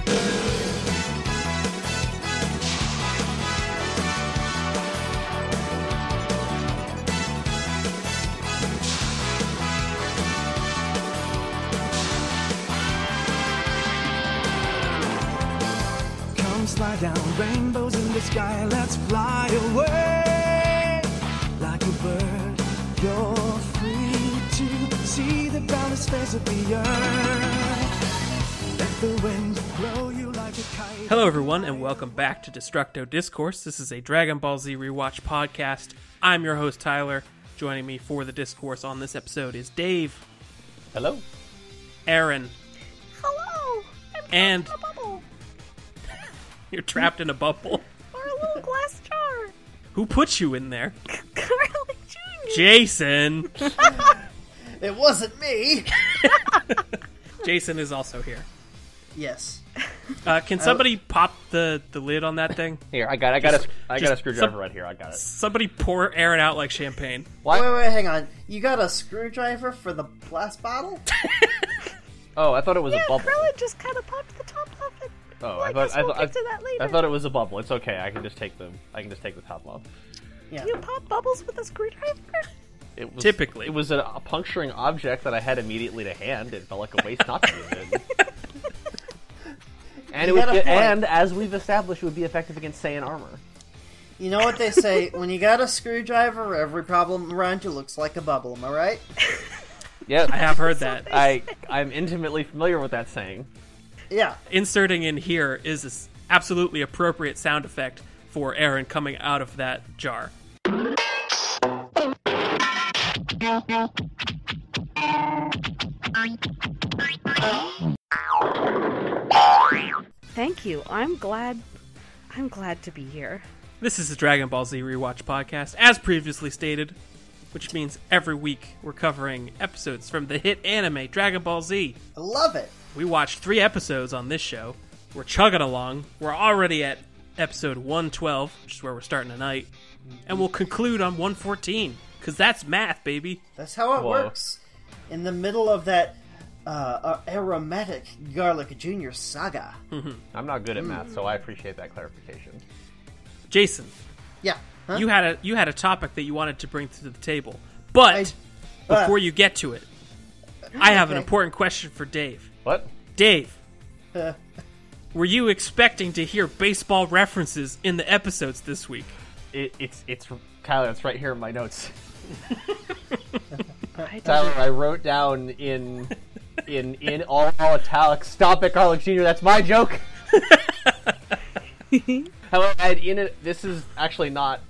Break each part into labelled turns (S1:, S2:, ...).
S1: Slide down rainbows in the sky, let's fly away. Like a bird, you're free to see the boundless face of the earth. Let the wind blow you like a kite.
S2: Hello everyone, and welcome back to Destructo Discourse. This is a Dragon Ball Z Rewatch podcast. I'm your host, Tyler. Joining me for the discourse on this episode is Dave.
S3: Hello.
S2: Aaron.
S4: Hello.
S2: And...
S4: a bubble.
S2: You're trapped in a bubble.
S4: Or a little glass jar.
S2: Who put you in there?
S4: Carly Jr.
S2: Jason!
S3: It wasn't me.
S2: Jason is also here.
S3: Yes.
S2: Can somebody pop the lid on that thing?
S3: Here, I got a screwdriver right here. I got it.
S2: Somebody pour Aaron out like champagne.
S3: What?
S5: Wait, hang on. You got a screwdriver for the glass bottle?
S3: Oh, I thought it was a bubble.
S4: Carly just kind of popped the top off it.
S3: Oh,
S4: Well, I guess we'll get to that later.
S3: I thought it was a bubble. It's okay. I can just take the top off.
S5: Yeah.
S4: You pop bubbles with a screwdriver?
S3: It was,
S2: Typically.
S3: it was a puncturing object that I had immediately to hand. It felt like a waste not to use it. And
S5: You got a point.
S3: and as we've established, it would be effective against Saiyan armor.
S5: You know what they say, when you got a screwdriver, every problem around you looks like a bubble, am I right?
S3: Yeah,
S2: I have heard that.
S3: I'm intimately familiar with that saying.
S5: Yeah.
S2: Inserting in here is this absolutely appropriate sound effect for Aaron coming out of that jar.
S4: Thank you. I'm glad to be here.
S2: This is the Dragon Ball Z Rewatch podcast, as previously stated, which means every week we're covering episodes from the hit anime Dragon Ball Z.
S5: I love it.
S2: We watched 3 episodes on this show. We're chugging along. We're already at episode 112, which is where we're starting tonight. And we'll conclude on 114, because that's math, baby.
S5: That's how it
S3: Whoa.
S5: works. In the middle of that aromatic Garlic Jr. saga.
S3: I'm not good at math, so I appreciate that clarification.
S2: Jason,
S5: Yeah. Huh?
S2: you had a topic that you wanted to bring to the table. But before you get to it, I have an
S5: Okay.
S2: important question for Dave.
S3: What?
S2: Dave, were you expecting to hear baseball references in the episodes this week?
S3: It's Tyler. It's right here in my notes.
S4: I
S3: Tyler, I wrote down in all italics. Stop it, Garlic Jr. That's my joke. However, this is actually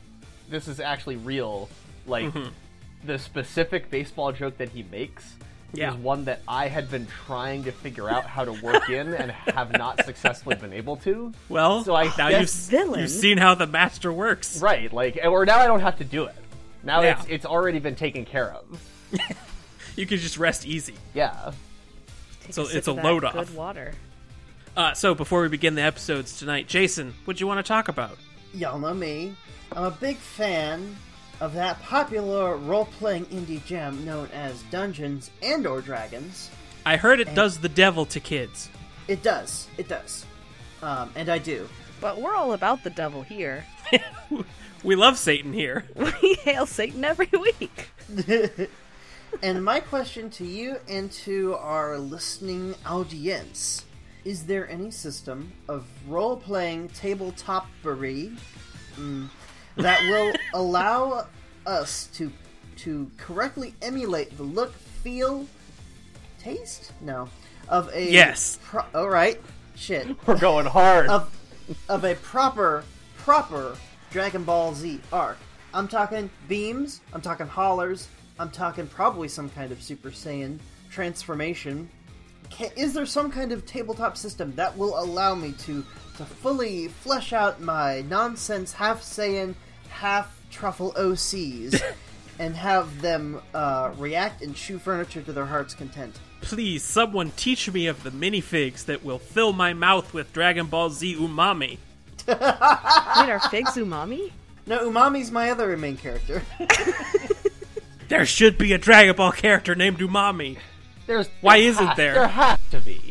S3: real. Like the specific baseball joke that he makes is one that I had been trying to figure out how to work in and have not successfully been able to.
S2: Well,
S3: So I
S2: now
S3: guess-
S2: you've seen how the master works.
S3: Right, like, or now I don't have to do it. Now
S2: Yeah.
S3: it's already been taken care of.
S2: You can just rest easy.
S3: Yeah.
S4: Take
S2: So
S4: a sip
S2: it's a
S4: of that
S2: load off.
S4: Good water.
S2: So before we begin the episodes tonight, Jason, what do you want to talk about?
S5: Y'all know me. I'm a big fan of that popular role-playing indie gem known as Dungeons and or Dragons.
S2: I heard it does the devil to kids.
S5: It does. It does. And I do.
S4: But we're all about the devil here.
S2: We love Satan here.
S4: We hail Satan every week.
S5: And my question to you and to our listening audience, is there any system of role-playing tabletoppery that will allow us to correctly emulate the look, feel, taste? No. Of a...
S2: Yes.
S5: Alright. Shit.
S3: We're going hard.
S5: Of a proper Dragon Ball Z arc. I'm talking beams, I'm talking hollers, I'm talking probably some kind of Super Saiyan transformation. Is there some kind of tabletop system that will allow me to fully flesh out my nonsense half Saiyan, half Truffle OCs and have them react and chew furniture to their heart's content?
S2: Please, someone teach me of the minifigs that will fill my mouth with Dragon Ball Z umami.
S4: Wait, are figs umami?
S5: No, Umami's my other main character.
S2: There should be a Dragon Ball character named Umami. Why isn't there?
S3: There has to be.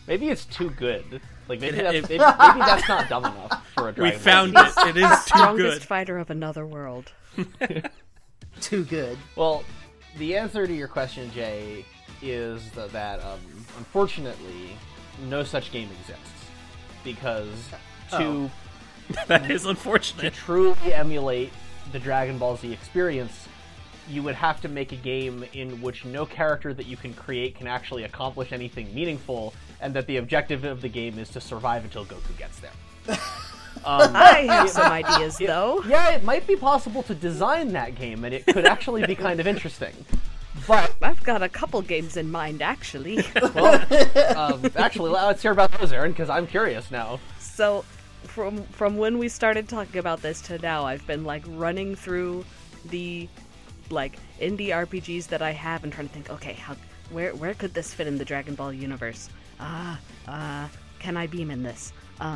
S3: Maybe it's too good. Like maybe that's not dumb enough for a Dragon
S2: We
S3: Ball
S2: found
S3: Z.
S2: it. It is too
S4: Strongest
S2: good.
S4: fighter of another world.
S5: Too good.
S3: Well, the answer to your question, Jay, is that unfortunately, no such game exists because to
S2: That is
S3: to
S2: unfortunate.
S3: truly emulate the Dragon Ball Z experience, you would have to make a game in which no character that you can create can actually accomplish anything meaningful, and that the objective of the game is to survive until Goku gets there.
S4: I have some ideas, though.
S3: Yeah, it might be possible to design that game, and it could actually be kind of interesting. But,
S4: I've got a couple games in mind, actually.
S3: well, actually, let's hear about those, Aaron, because I'm curious now.
S4: So, from when we started talking about this to now, I've been like running through the indie RPGs that I have and trying to think, okay, where could this fit in the Dragon Ball universe? Can I beam in this?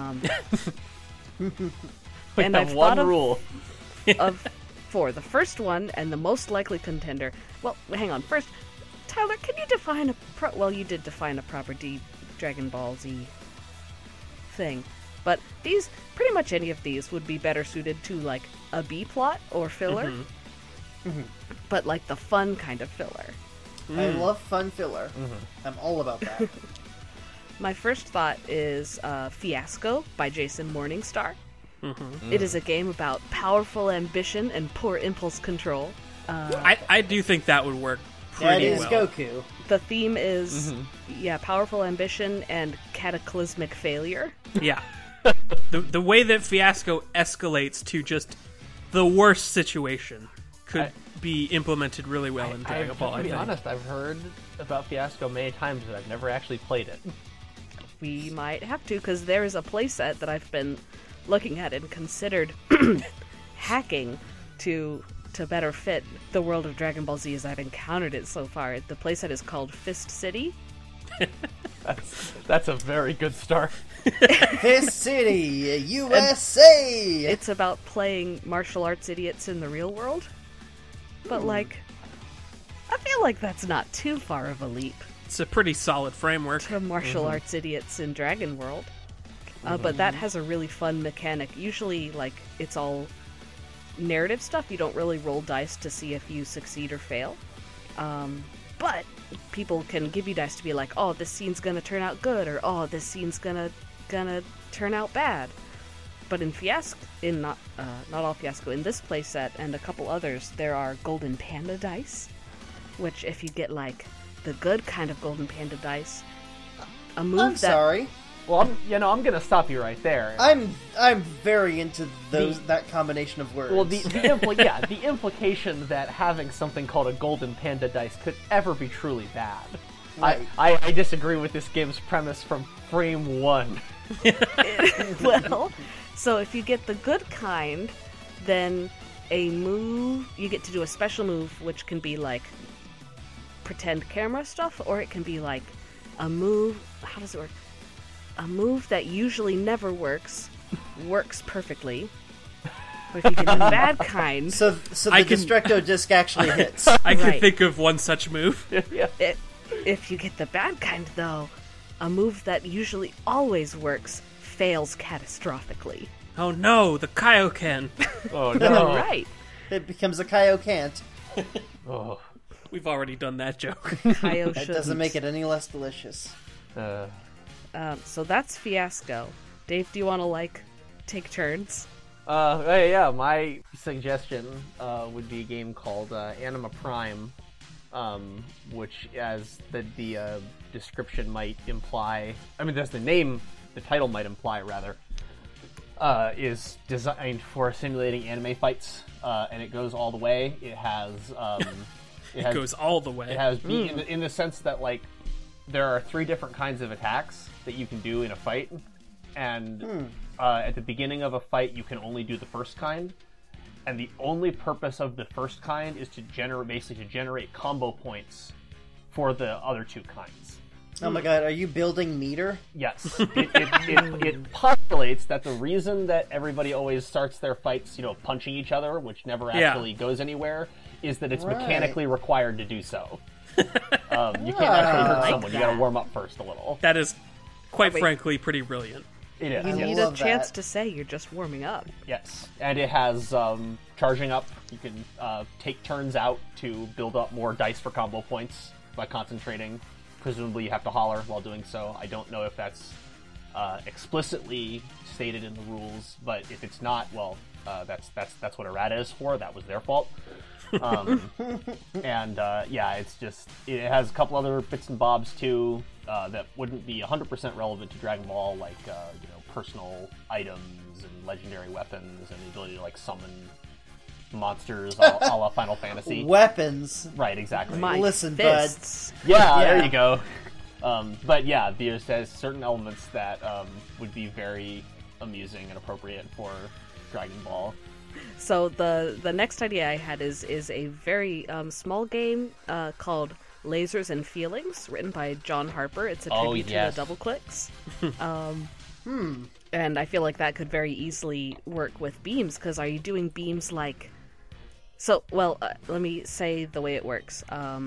S3: We
S4: And
S3: have
S4: I've
S3: one
S4: thought
S3: rule.
S4: of four. The first one and the most likely contender. Well, hang on. First, Tyler, can you define well, you did define a proper Dragon Ball Z thing, but these, pretty much any of these would be better suited to like a B plot or filler, but like the fun kind of filler.
S5: I love fun filler. I'm all about that.
S4: My first thought is Fiasco by Jason Morningstar. It is a game about powerful ambition and poor impulse control.
S2: I do think that would work
S5: That
S2: pretty
S5: is
S2: well.
S5: Goku.
S4: The theme is, powerful ambition and cataclysmic failure.
S2: Yeah. The way that Fiasco escalates to just the worst situation could be implemented really well in Dragon Ball,
S3: To
S2: I
S3: be
S2: think.
S3: honest, I've heard about Fiasco many times, but I've never actually played it.
S4: We might have to, because there is a playset that I've been looking at and considered hacking to better fit the world of Dragon Ball Z as I've encountered it so far. The playset is called Fist City.
S3: That's a very good start.
S5: Fist City, USA!
S4: It's about playing martial arts idiots in the real world. But, I feel like that's not too far of a leap
S2: It's a pretty solid framework.
S4: to martial arts idiots in Dragon World. But that has a really fun mechanic. Usually, it's all narrative stuff. You don't really roll dice to see if you succeed or fail. But people can give you dice to be like, oh, this scene's gonna turn out good, or oh, this scene's gonna turn out bad. But in Fiasco, not all Fiasco, in this playset and a couple others, there are Golden Panda dice, which if you get the good kind of Golden Panda dice, a move
S5: I'm sorry.
S3: Well, I'm gonna stop you right there.
S5: I'm very into that combination of words.
S3: Well, the implication that having something called a Golden Panda dice could ever be truly bad.
S5: Right.
S3: I disagree with this game's premise from frame one.
S4: Well, so if you get the good kind, then you get to do a special move, which can be pretend camera stuff, or it can be a move. How does it work? A move that usually never works perfectly. But if you get the bad kind,
S5: So the
S2: I can-
S5: Destructo disc actually hits.
S2: I can
S4: Right.
S2: think of one such move.
S4: if you get the bad kind, though, a move that usually always works fails catastrophically.
S2: Oh no, the Kaioken.
S3: Oh no!
S4: Right.
S5: It becomes a Kaioken't.
S3: Oh.
S2: We've already done that joke.
S4: Kaio
S5: That doesn't make it any less delicious.
S4: So that's Fiasco. Dave, do you want to take turns?
S3: Yeah, my suggestion would be a game called Anima Prime, which, as the description might imply, as the title might imply, rather, is designed for simulating anime fights, and it goes all the way. It has,
S2: It goes all the way.
S3: It has in the sense that there are 3 different kinds of attacks that you can do in a fight, and at the beginning of a fight you can only do the first kind, and the only purpose of the first kind is to generate combo points for the other 2 kinds.
S5: Oh my god, are you building meter?
S3: Yes, it postulates that the reason that everybody always starts their fights, punching each other, which never actually goes anywhere, is that it's mechanically required to do so. You can't actually hurt someone. You got to warm up first a little.
S2: That is quite
S4: Wait.
S2: frankly pretty brilliant.
S3: It is.
S4: You
S5: I
S4: need a
S5: love
S4: chance
S5: that.
S4: to say you're just warming up.
S3: Yes, and it has charging up. You can take turns out to build up more dice for combo points by concentrating. Presumably, you have to holler while doing so. I don't know if that's explicitly stated in the rules, but if it's not, well, that's what errata is for. That was their fault. And yeah, it has a couple other bits and bobs too that wouldn't be 100% relevant to Dragon Ball, like personal items and legendary weapons and the ability to like summon monsters a la Final Fantasy.
S5: Weapons.
S3: Right, exactly.
S4: My
S5: Listen,
S4: fists.
S3: Yeah,
S5: Yeah.
S3: there you go. But yeah, there's certain elements that would be very amusing and appropriate for Dragon Ball.
S4: So the next idea I had is a very small game called Lasers and Feelings, written by John Harper. It's a tribute
S3: yes.
S4: to the Double Clicks. And I feel like that could very easily work with beams, because are you doing beams like... So, well, let me say the way it works.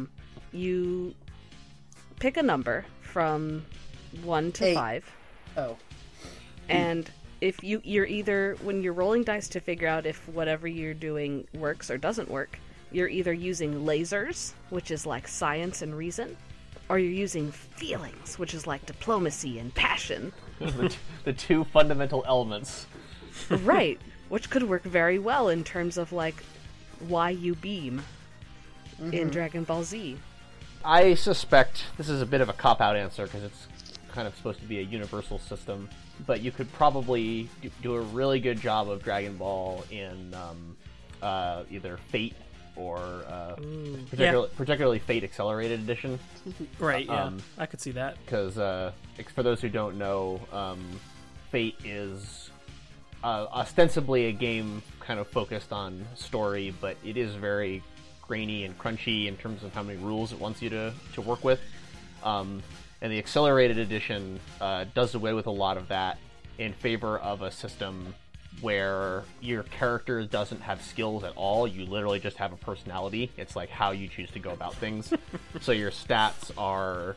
S4: You pick a number from 1 to
S5: 8.
S4: 5.
S5: Oh.
S4: And if you're either, when you're rolling dice to figure out if whatever you're doing works or doesn't work, you're either using lasers, which is like science and reason, or you're using feelings, which is like diplomacy and passion.
S3: the two fundamental elements.
S4: Right, which could work very well in terms of like why you beam in Dragon Ball Z.
S3: I suspect this is a bit of a cop-out answer because it's kind of supposed to be a universal system, but you could probably do a really good job of Dragon Ball in either Fate or particularly Fate Accelerated Edition.
S2: Right, yeah. I could see that.
S3: Because for those who don't know, Fate is ostensibly a game kind of focused on story, but it is very grainy and crunchy in terms of how many rules it wants you to work with. And the Accelerated Edition does away with a lot of that in favor of a system where your character doesn't have skills at all. You literally just have a personality. It's like how you choose to go about things. So your stats are,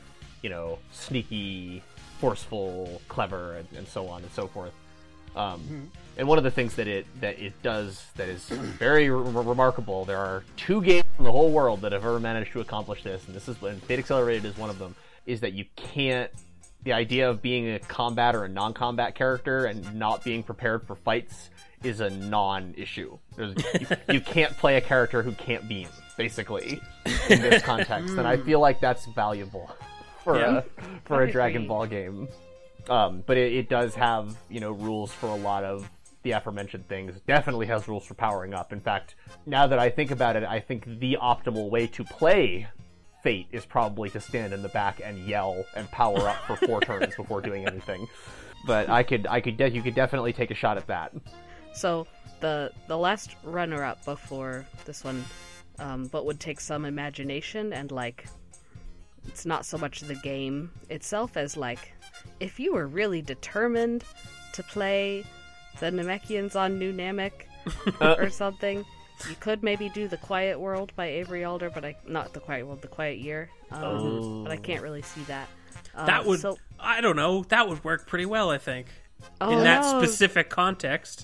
S3: sneaky, forceful, clever, and so on and so forth. And one of the things that it does that is very remarkable, there are 2 games in the whole world that have ever managed to accomplish this, and Fate Accelerated is one of them, is that you can't... The idea of being a combat or a non-combat character and not being prepared for fights is a non-issue. You can't play a character who can't beam, basically, in this context, and I feel like that's valuable for a Dragon Ball game. But it does have, rules for a lot of the aforementioned things. It definitely has rules for powering up. In fact, now that I think about it, I think the optimal way to play Fate is probably to stand in the back and yell and power up for 4 turns before doing anything. But you could definitely take a shot at that.
S4: So the last runner-up before this one, but would take some imagination and like, it's not so much the game itself as like, if you were really determined to play the Namekians on New Namek or something, you could maybe do The Quiet World by Avery Alder, but not The Quiet World, The Quiet Year. But I can't really see that.
S2: That would, I don't know, that would work pretty well, I think.
S4: Oh,
S2: in that specific context.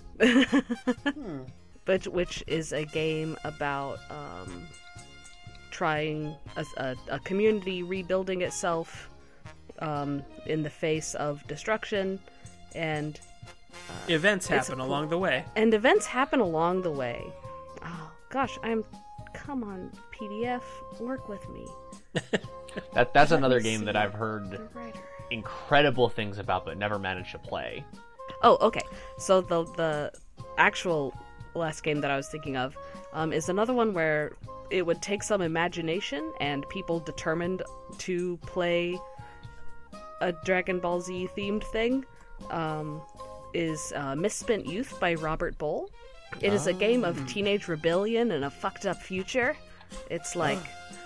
S4: But which is a game about trying a community rebuilding itself in the face of destruction, and
S2: events happen along the way.
S4: And events happen along the way. Oh gosh, come on, PDF, work with me.
S3: That's another game that I've heard
S4: The writer.
S3: incredible things about, but never managed to play.
S4: Oh, okay. So the actual last game that I was thinking of is another one where it would take some imagination and people determined to play a Dragon Ball Z themed thing. Is Misspent Youth by Robert Bowl. It is a game of teenage rebellion and a fucked up future. It's like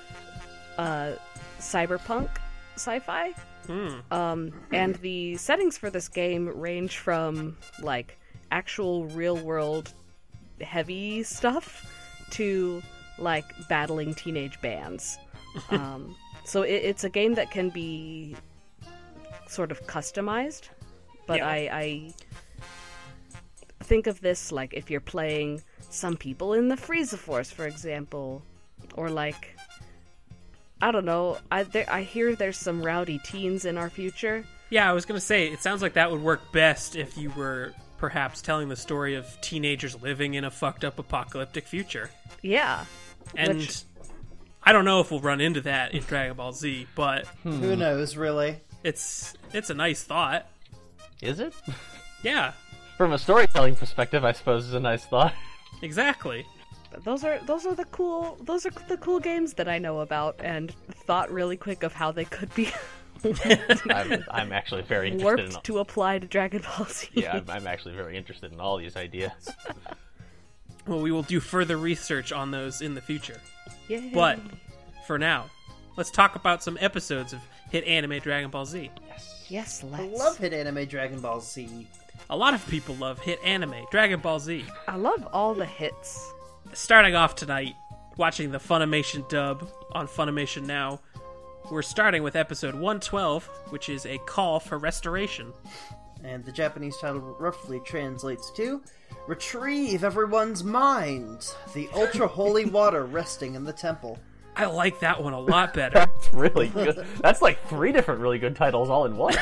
S4: cyberpunk sci-fi. And the settings for this game range from like actual real world heavy stuff to like battling teenage bands. So it's a game that can be sort of customized. But
S2: Yeah.
S4: I think of this like if you're playing some people in the Frieza Force, for example, or like, I don't know, I hear there's some rowdy teens in our future.
S2: Yeah, I was going to say, it sounds like that would work best if you were perhaps telling the story of teenagers living in a fucked up apocalyptic future.
S4: Yeah.
S2: And
S4: Which-
S2: I don't know if we'll run into that in Dragon Ball Z, but
S5: Who knows, really?
S2: it's a nice thought.
S6: Is it?
S2: Yeah,
S6: From a storytelling perspective, I suppose is a nice thought.
S2: exactly.
S4: Those are the cool games that I know about, and thought really quick of how they could be
S6: I'm actually very interested
S4: warped
S6: in.
S4: to apply to Dragon Ball Z.
S6: Yeah, I'm actually very interested in all these ideas.
S2: Well, we will do further research on those in the future.
S4: Yay.
S2: But for now, let's talk about some episodes of hit anime Dragon Ball Z.
S4: Yes,
S5: I
S4: let's.
S5: love hit anime Dragon Ball Z.
S2: A lot of people love hit anime Dragon Ball Z.
S4: I love all the hits.
S2: Starting off tonight, watching the Funimation dub on Funimation Now, we're starting with episode 112, which is a call for restoration.
S5: And the Japanese title roughly translates to Retrieve Everyone's Mind, the ultra holy water resting in the temple.
S2: I like that one a lot better.
S6: That's really good. That's like 3 different really good titles all in one.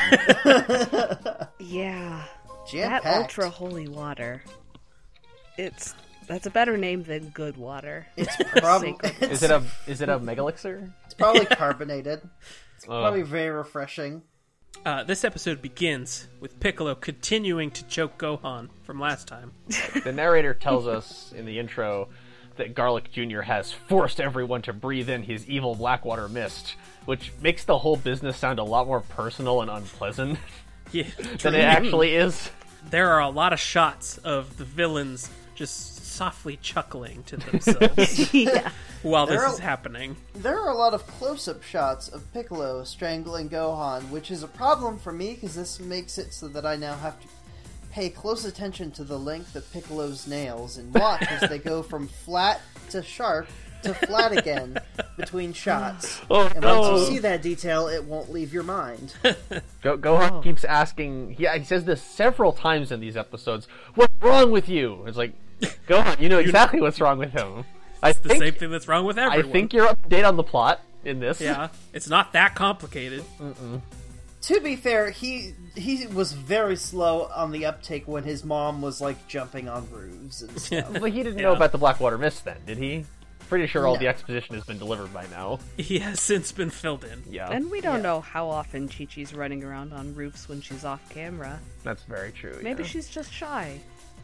S4: Yeah. That
S5: Jam-packed.
S4: ultra holy water. That's a better name than good water.
S5: It's probably
S4: Sacred.
S6: Is it a megalixir?
S5: it's probably carbonated. It's
S6: Oh.
S5: probably very refreshing.
S2: This episode begins with Piccolo continuing to choke Gohan from last time.
S6: The narrator tells us in the intro that Garlic Jr. has forced everyone to breathe in his evil Blackwater mist, which makes the whole business sound a lot more personal and unpleasant
S2: Yeah,
S6: than it actually is.
S2: there are a lot of shots of the villains just softly chuckling to themselves
S4: Yeah.
S2: while this
S5: There
S2: is
S5: are-
S2: happening.
S5: There are a lot of close-up shots of Piccolo strangling Gohan, which is a problem for me because this makes it so that I now have to pay close attention to the length of Piccolo's nails and watch as they go from flat to sharp to flat again between shots.
S6: Oh
S5: And
S6: no!
S5: once you see that detail, it won't leave your mind.
S6: Gohan keeps asking. He says this several times in these episodes. What's wrong with you? It's like, Gohan, you know exactly what's wrong with him. I
S2: The
S6: think
S2: same thing that's wrong with
S6: I
S2: everyone.
S6: think you're up to date on the plot in this.
S2: Yeah, it's not that complicated.
S5: To be fair, he was very slow on the uptake when his mom was like jumping on roofs and stuff.
S6: But he didn't know about the Blackwater Mist then, did he? Pretty sure all
S5: No.
S6: the exposition has been delivered by now.
S2: He has since been filled in.
S6: Yeah,
S4: And we don't
S5: Yeah.
S4: know how often Chi-Chi's running around on roofs when she's off camera.
S6: that's very true.
S4: Maybe
S6: yeah.
S4: she's just shy.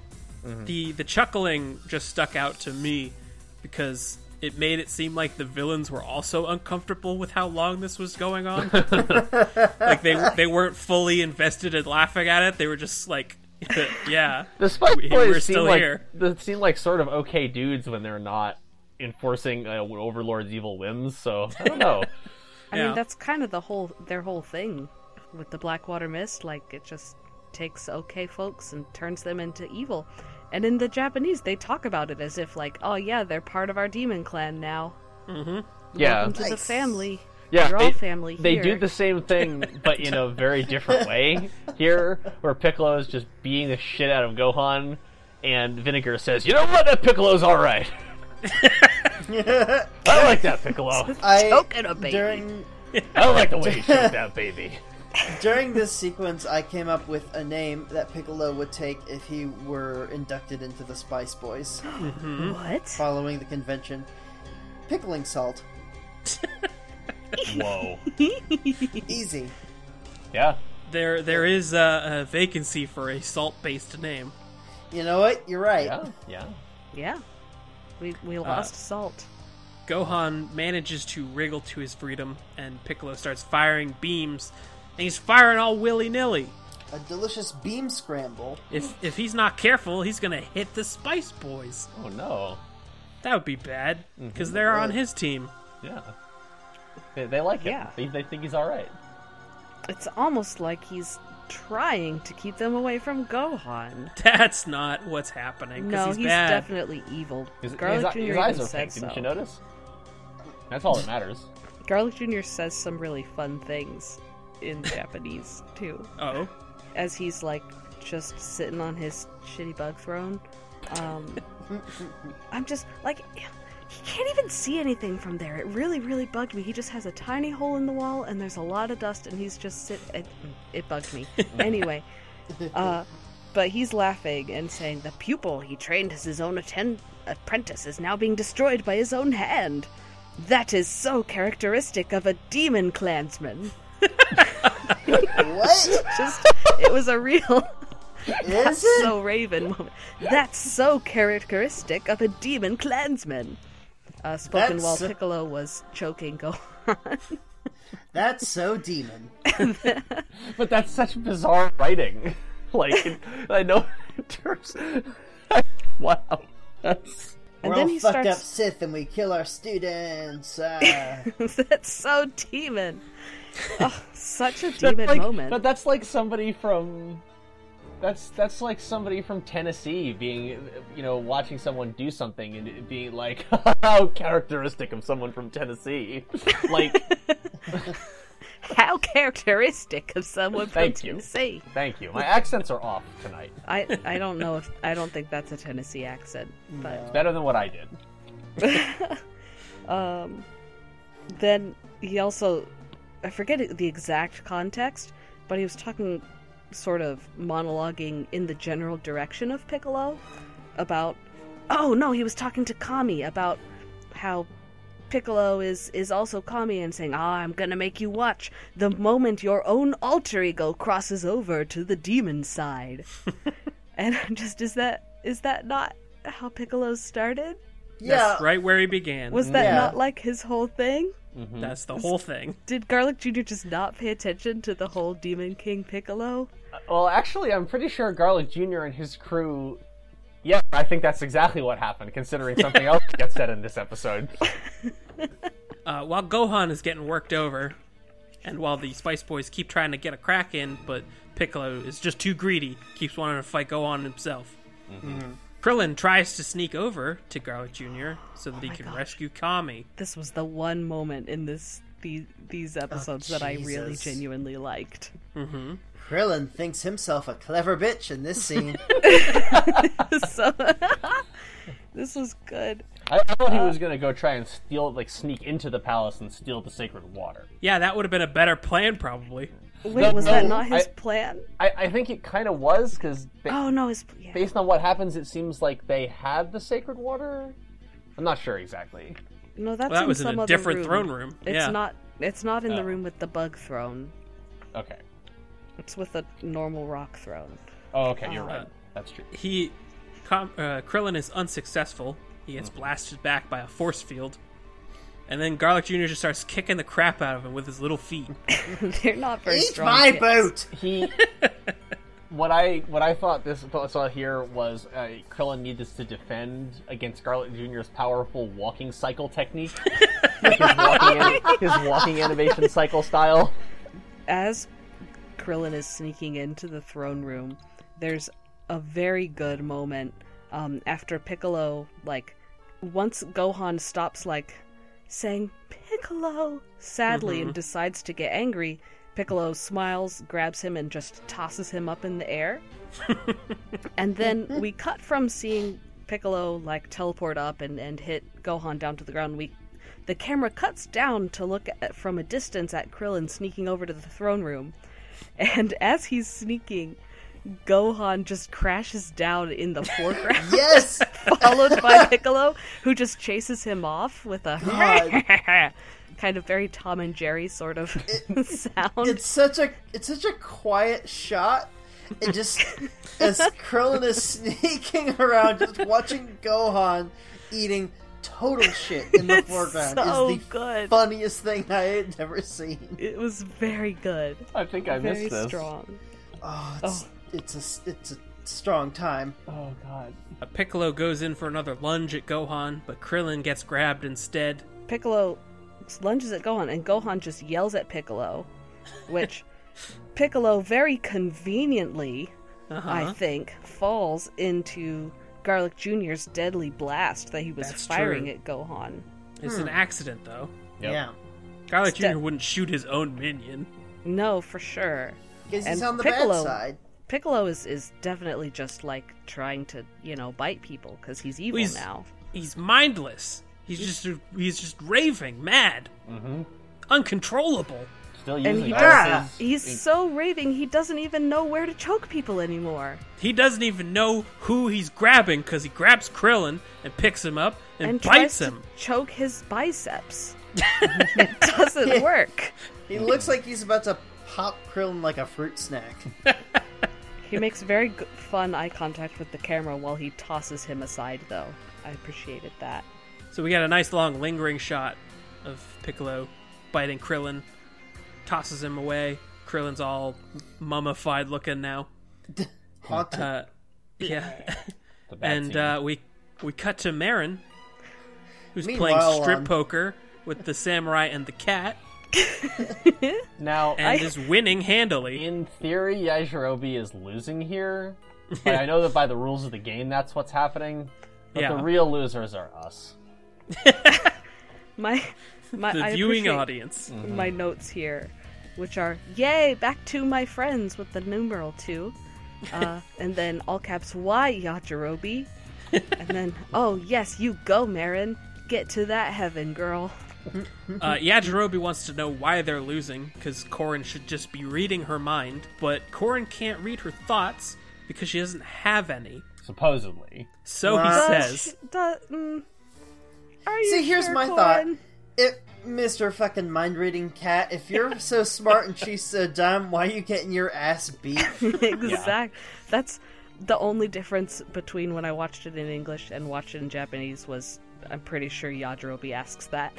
S2: The chuckling just stuck out to me because it made it seem like the villains were also uncomfortable with how long this was going on. Like they weren't fully invested in laughing at it. They were just like, yeah.
S6: The Spice
S2: we're
S6: Boys
S2: still here.
S6: seem like sort of okay dudes when they're not enforcing Overlord's evil whims. So I don't know.
S4: I
S2: Yeah.
S4: mean, that's kind of their whole thing with the Blackwater Mist. Like, it just takes okay folks and turns them into evil. And in the Japanese, they talk about it as if, like, oh yeah, they're part of our demon clan now.
S6: Yeah,
S4: Welcome to the
S5: Nice.
S4: family.
S6: yeah.
S4: You're all family
S6: They
S4: here.
S6: do the same thing, but in a very different way. Here, where Piccolo is just beating the shit out of Gohan, and Vinegar says, "You know what? That Piccolo's all right. I like that Piccolo.
S4: Choking a baby.
S6: I like the way he choked that baby."
S5: During this sequence, I came up with a name that Piccolo would take if he were inducted into the Spice Boys,
S4: What?
S5: following the convention. Pickling salt.
S6: Whoa.
S5: Easy.
S6: Yeah.
S2: There is a vacancy for a salt-based name.
S5: You know what? You're right.
S6: Yeah. Yeah.
S4: Yeah. We lost Salt.
S2: Gohan manages to wriggle to his freedom, and Piccolo starts firing beams, and he's firing all willy-nilly.
S5: A delicious beam scramble.
S2: If he's not careful, he's gonna hit the Spice Boys.
S6: Oh no.
S2: That would be bad, because they're on
S5: Right.
S2: his team.
S6: Yeah. They like him.
S4: Yeah.
S6: They think he's all right.
S4: It's almost like he's trying to keep them away from Gohan.
S2: That's not what's happening, because
S4: No,
S2: he's
S4: he's
S2: bad.
S4: definitely evil.
S6: His
S4: Garlic Jr.
S6: his eyes
S4: even
S6: are
S4: said
S6: pink.
S4: so.
S6: Didn't you notice? That's all that matters.
S4: Garlic Jr. says some really fun things. in Japanese too.
S2: Oh,
S4: As he's like just sitting on his shitty bug throne. I'm just like, he can't even see anything from there. It really, really bugged me. He just has a tiny hole in the wall, and there's a lot of dust, and he's just it bugged me. Anyway, but he's laughing and saying the pupil he trained as his own apprentice is now being destroyed by his own hand. That is so characteristic of a demon clansman.
S5: What?
S4: Just, it was a real...
S5: Is it?
S4: so Raven moment. That's so characteristic of a demon clansman. Spoken while
S5: That's-
S4: Piccolo was choking Gohan.
S5: That's so demon.
S6: But that's such bizarre writing. Like, I know in terms. Wow. That's.
S4: And
S5: We're
S4: then
S5: all
S4: he
S5: fucked up
S4: starts.
S5: Sith and we kill our students.
S4: That's so demon. Oh, such a
S6: That's
S4: demon
S6: like,
S4: moment.
S6: But that's like somebody from. That's like somebody from Tennessee being, watching someone do something and it being like, how characteristic of someone from Tennessee. Like,
S4: How characteristic of someone from
S6: Thank you.
S4: Tennessee.
S6: thank you. My accents are off tonight.
S4: I don't know if I don't think that's a Tennessee accent, but
S6: Better than what I did.
S4: then he also, I forget the exact context, but he was talking, sort of monologuing in the general direction of Piccolo about, oh no, he was talking to Kami about how Piccolo is also Kami and saying, I'm gonna make you watch the moment your own alter ego crosses over to the demon side. And I'm just, is that not how Piccolo started?
S5: Yeah.
S2: that's right where he began.
S4: Was that
S5: Yeah.
S4: not like his whole thing?
S2: That's the whole thing.
S4: Did Garlic Jr. just not pay attention to the whole Demon King Piccolo?
S6: Well, actually, I'm pretty sure Garlic Jr. and his crew. Yeah, I think that's exactly what happened, considering something else gets said in this episode.
S2: While Gohan is getting worked over, and while the Spice Boys keep trying to get a crack in, but Piccolo is just too greedy, keeps wanting to fight Gohan himself. Krillin tries to sneak over to Garlic Jr. so that he
S4: my
S2: can
S4: gosh.
S2: rescue Kami.
S4: This was the one moment in these episodes that I really
S5: Jesus.
S4: genuinely liked.
S5: Krillin thinks himself a clever bitch in this scene.
S4: So this was good.
S6: I thought he was gonna go try and sneak into the palace and steal the sacred water.
S2: Yeah, that would have been a better plan, probably.
S4: Wait, was
S6: no,
S4: that not his
S6: I-
S4: plan?
S6: I think it kind of was, because
S4: Oh no, yeah.
S6: based on what happens, it seems like they had the sacred water. I'm not sure exactly.
S4: No, that's
S2: Well, that
S4: in
S2: was in
S4: some
S2: a
S4: other
S2: different
S4: room.
S2: throne room.
S4: It's
S2: Yeah.
S4: not. It's not in
S6: Oh.
S4: the room with the bug throne.
S6: Okay.
S4: It's with a normal rock throne.
S6: Oh, okay, you're right. That's true.
S2: Krillin is unsuccessful. He gets blasted back by a force field. And then Garlic Jr. just starts kicking the crap out of him with his little feet.
S4: They're not very
S5: Eat
S4: strong.
S5: my
S4: kids.
S5: boot!
S6: He. What I thought this saw here was Krillin needed to defend against Garlic Jr.'s powerful walking cycle technique, like his walking animation cycle style.
S4: As Krillin is sneaking into the throne room, there's a very good moment after Piccolo, once Gohan stops, saying Piccolo sadly and decides to get angry, Piccolo smiles, grabs him, and just tosses him up in the air. And then we cut from seeing Piccolo teleport up and hit Gohan down to the ground. The camera cuts down to look from a distance at Krillin sneaking over to the throne room. And as he's sneaking, Gohan just crashes down in the foreground,
S5: Yes!
S4: followed by Piccolo, who just chases him off with a
S5: God.
S4: kind of very Tom and Jerry sort of sound.
S5: It's such a quiet shot. And just as Krillin is sneaking around, just watching Gohan eating total shit in the
S4: It's
S5: foreground
S4: so
S5: is the
S4: good.
S5: funniest thing I had ever seen.
S4: It was very good.
S6: I think I
S4: Very
S6: missed this.
S4: strong.
S5: Oh, it's a strong time.
S6: Oh god.
S2: Piccolo goes in for another lunge at Gohan, but Krillin gets grabbed instead.
S4: Piccolo lunges at Gohan, and Gohan just yells at Piccolo, which Piccolo very conveniently, I think, falls into Garlic Jr.'s deadly blast that he was
S2: That's
S4: firing
S2: true.
S4: at Gohan.
S2: It's an accident, though.
S6: Yep.
S5: Yeah.
S2: Garlic
S4: Step-
S2: Jr. wouldn't shoot his own minion.
S4: No, for sure.
S5: Because he's
S4: And
S5: on the
S4: Piccolo-
S5: bad side.
S4: Piccolo is definitely just like trying to, bite people because he's evil
S2: He's-
S4: now.
S2: He's mindless. He's just raving, mad, uncontrollable.
S6: Still
S4: And
S6: using
S4: he
S6: all
S5: does-
S6: of
S4: He's
S6: his-
S4: so raving he doesn't even know where to choke people anymore.
S2: He doesn't even know who he's grabbing because he grabs Krillin and picks him up and
S4: tries
S2: bites him.
S4: to choke his biceps. It doesn't work.
S5: He looks like he's about to pop Krillin like a fruit snack.
S4: He makes very fun eye contact with the camera while he tosses him aside, though. I appreciated that.
S2: So we got a nice long lingering shot of Piccolo biting Krillin, tosses him away. Krillin's all mummified looking now.
S5: Haunted.
S2: Yeah.
S6: the bad
S2: And
S6: scene.
S2: we cut to Marin, who's
S5: Meanwhile,
S2: playing strip
S5: on-
S2: poker with the samurai and the cat,
S6: Now,
S2: and is winning handily.
S6: in theory, Yajirobe is losing here. But I know that by the rules of the game, that's what's happening. But
S2: Yeah.
S6: the real losers are us.
S4: My
S2: The
S4: I
S2: viewing
S4: appreciate
S2: audience.
S4: my notes here, which are, yay, back to my friends with the numeral 2. And then all caps, why, Yajirobe? And then, oh, yes, you go, Marin. Get to that heaven, girl.
S2: Yajirobe wants to know why they're losing, because Corrin should just be reading her mind, but Corrin can't read her thoughts because she doesn't have any.
S6: Supposedly.
S2: So he
S5: What?
S2: says,
S4: Are you
S5: See, here's
S4: sure,
S5: my thought.
S4: Corrin?
S5: Mr. fucking mind-reading cat, if you're so smart and she's so dumb, why are you getting your ass beat?
S4: Exact. That's the only difference between when I watched it in English and watched it in Japanese was I'm pretty sure Yajirobe asks that.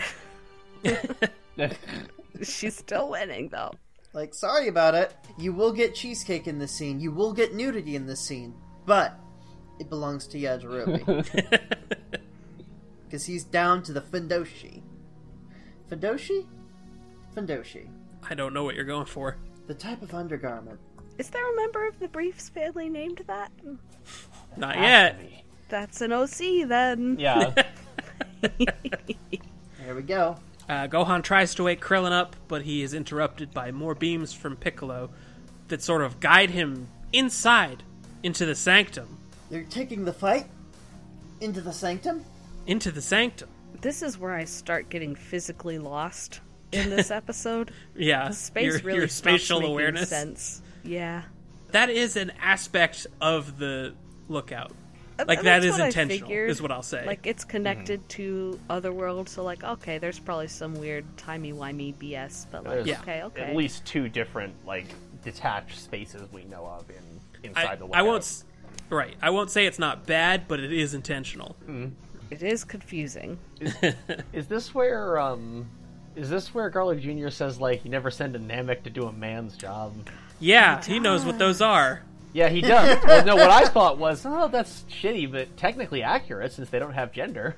S4: She's still winning, though.
S5: Like, sorry about it. You will get cheesecake in this scene. You will get nudity in this scene. But it belongs to Yajirobe. Because he's down to the Fundoshi. Fundoshi? Fundoshi.
S2: I don't know what you're going for.
S5: The type of undergarment.
S4: Is there a member of the Briefs family named that?
S2: Not yet.
S4: That's an OC, then.
S6: Yeah.
S5: There we go.
S2: Gohan tries to wake Krillin up, but he is interrupted by more beams from Piccolo that sort of guide him inside into the sanctum.
S5: They're taking the fight into the sanctum?
S2: Into the sanctum.
S4: This is where I start getting physically lost in this episode.
S2: Yeah,
S4: Space really
S2: your
S4: stops
S2: spatial
S4: making
S2: awareness.
S4: sense. Yeah.
S2: That is an aspect of the lookout. Like,
S4: And
S2: that
S4: that's
S2: is
S4: what I
S2: intentional,
S4: figured.
S2: is what I'll say.
S4: Like, it's connected to other worlds, so like, okay, there's probably some weird timey-wimey BS, but like,
S6: There's
S2: Yeah.
S4: okay.
S6: at least two different, like, detached spaces we know of inside the
S2: I
S6: lookout.
S2: won't... Right. I won't say it's not bad, but it is intentional.
S4: It is confusing.
S6: Is this where Garlic Jr. says, like, you never send a Namek to do a man's job?
S2: Yeah, he knows what those are.
S6: Yeah, he does. Well, no, what I thought was, oh, that's shitty, but technically accurate since they don't have gender.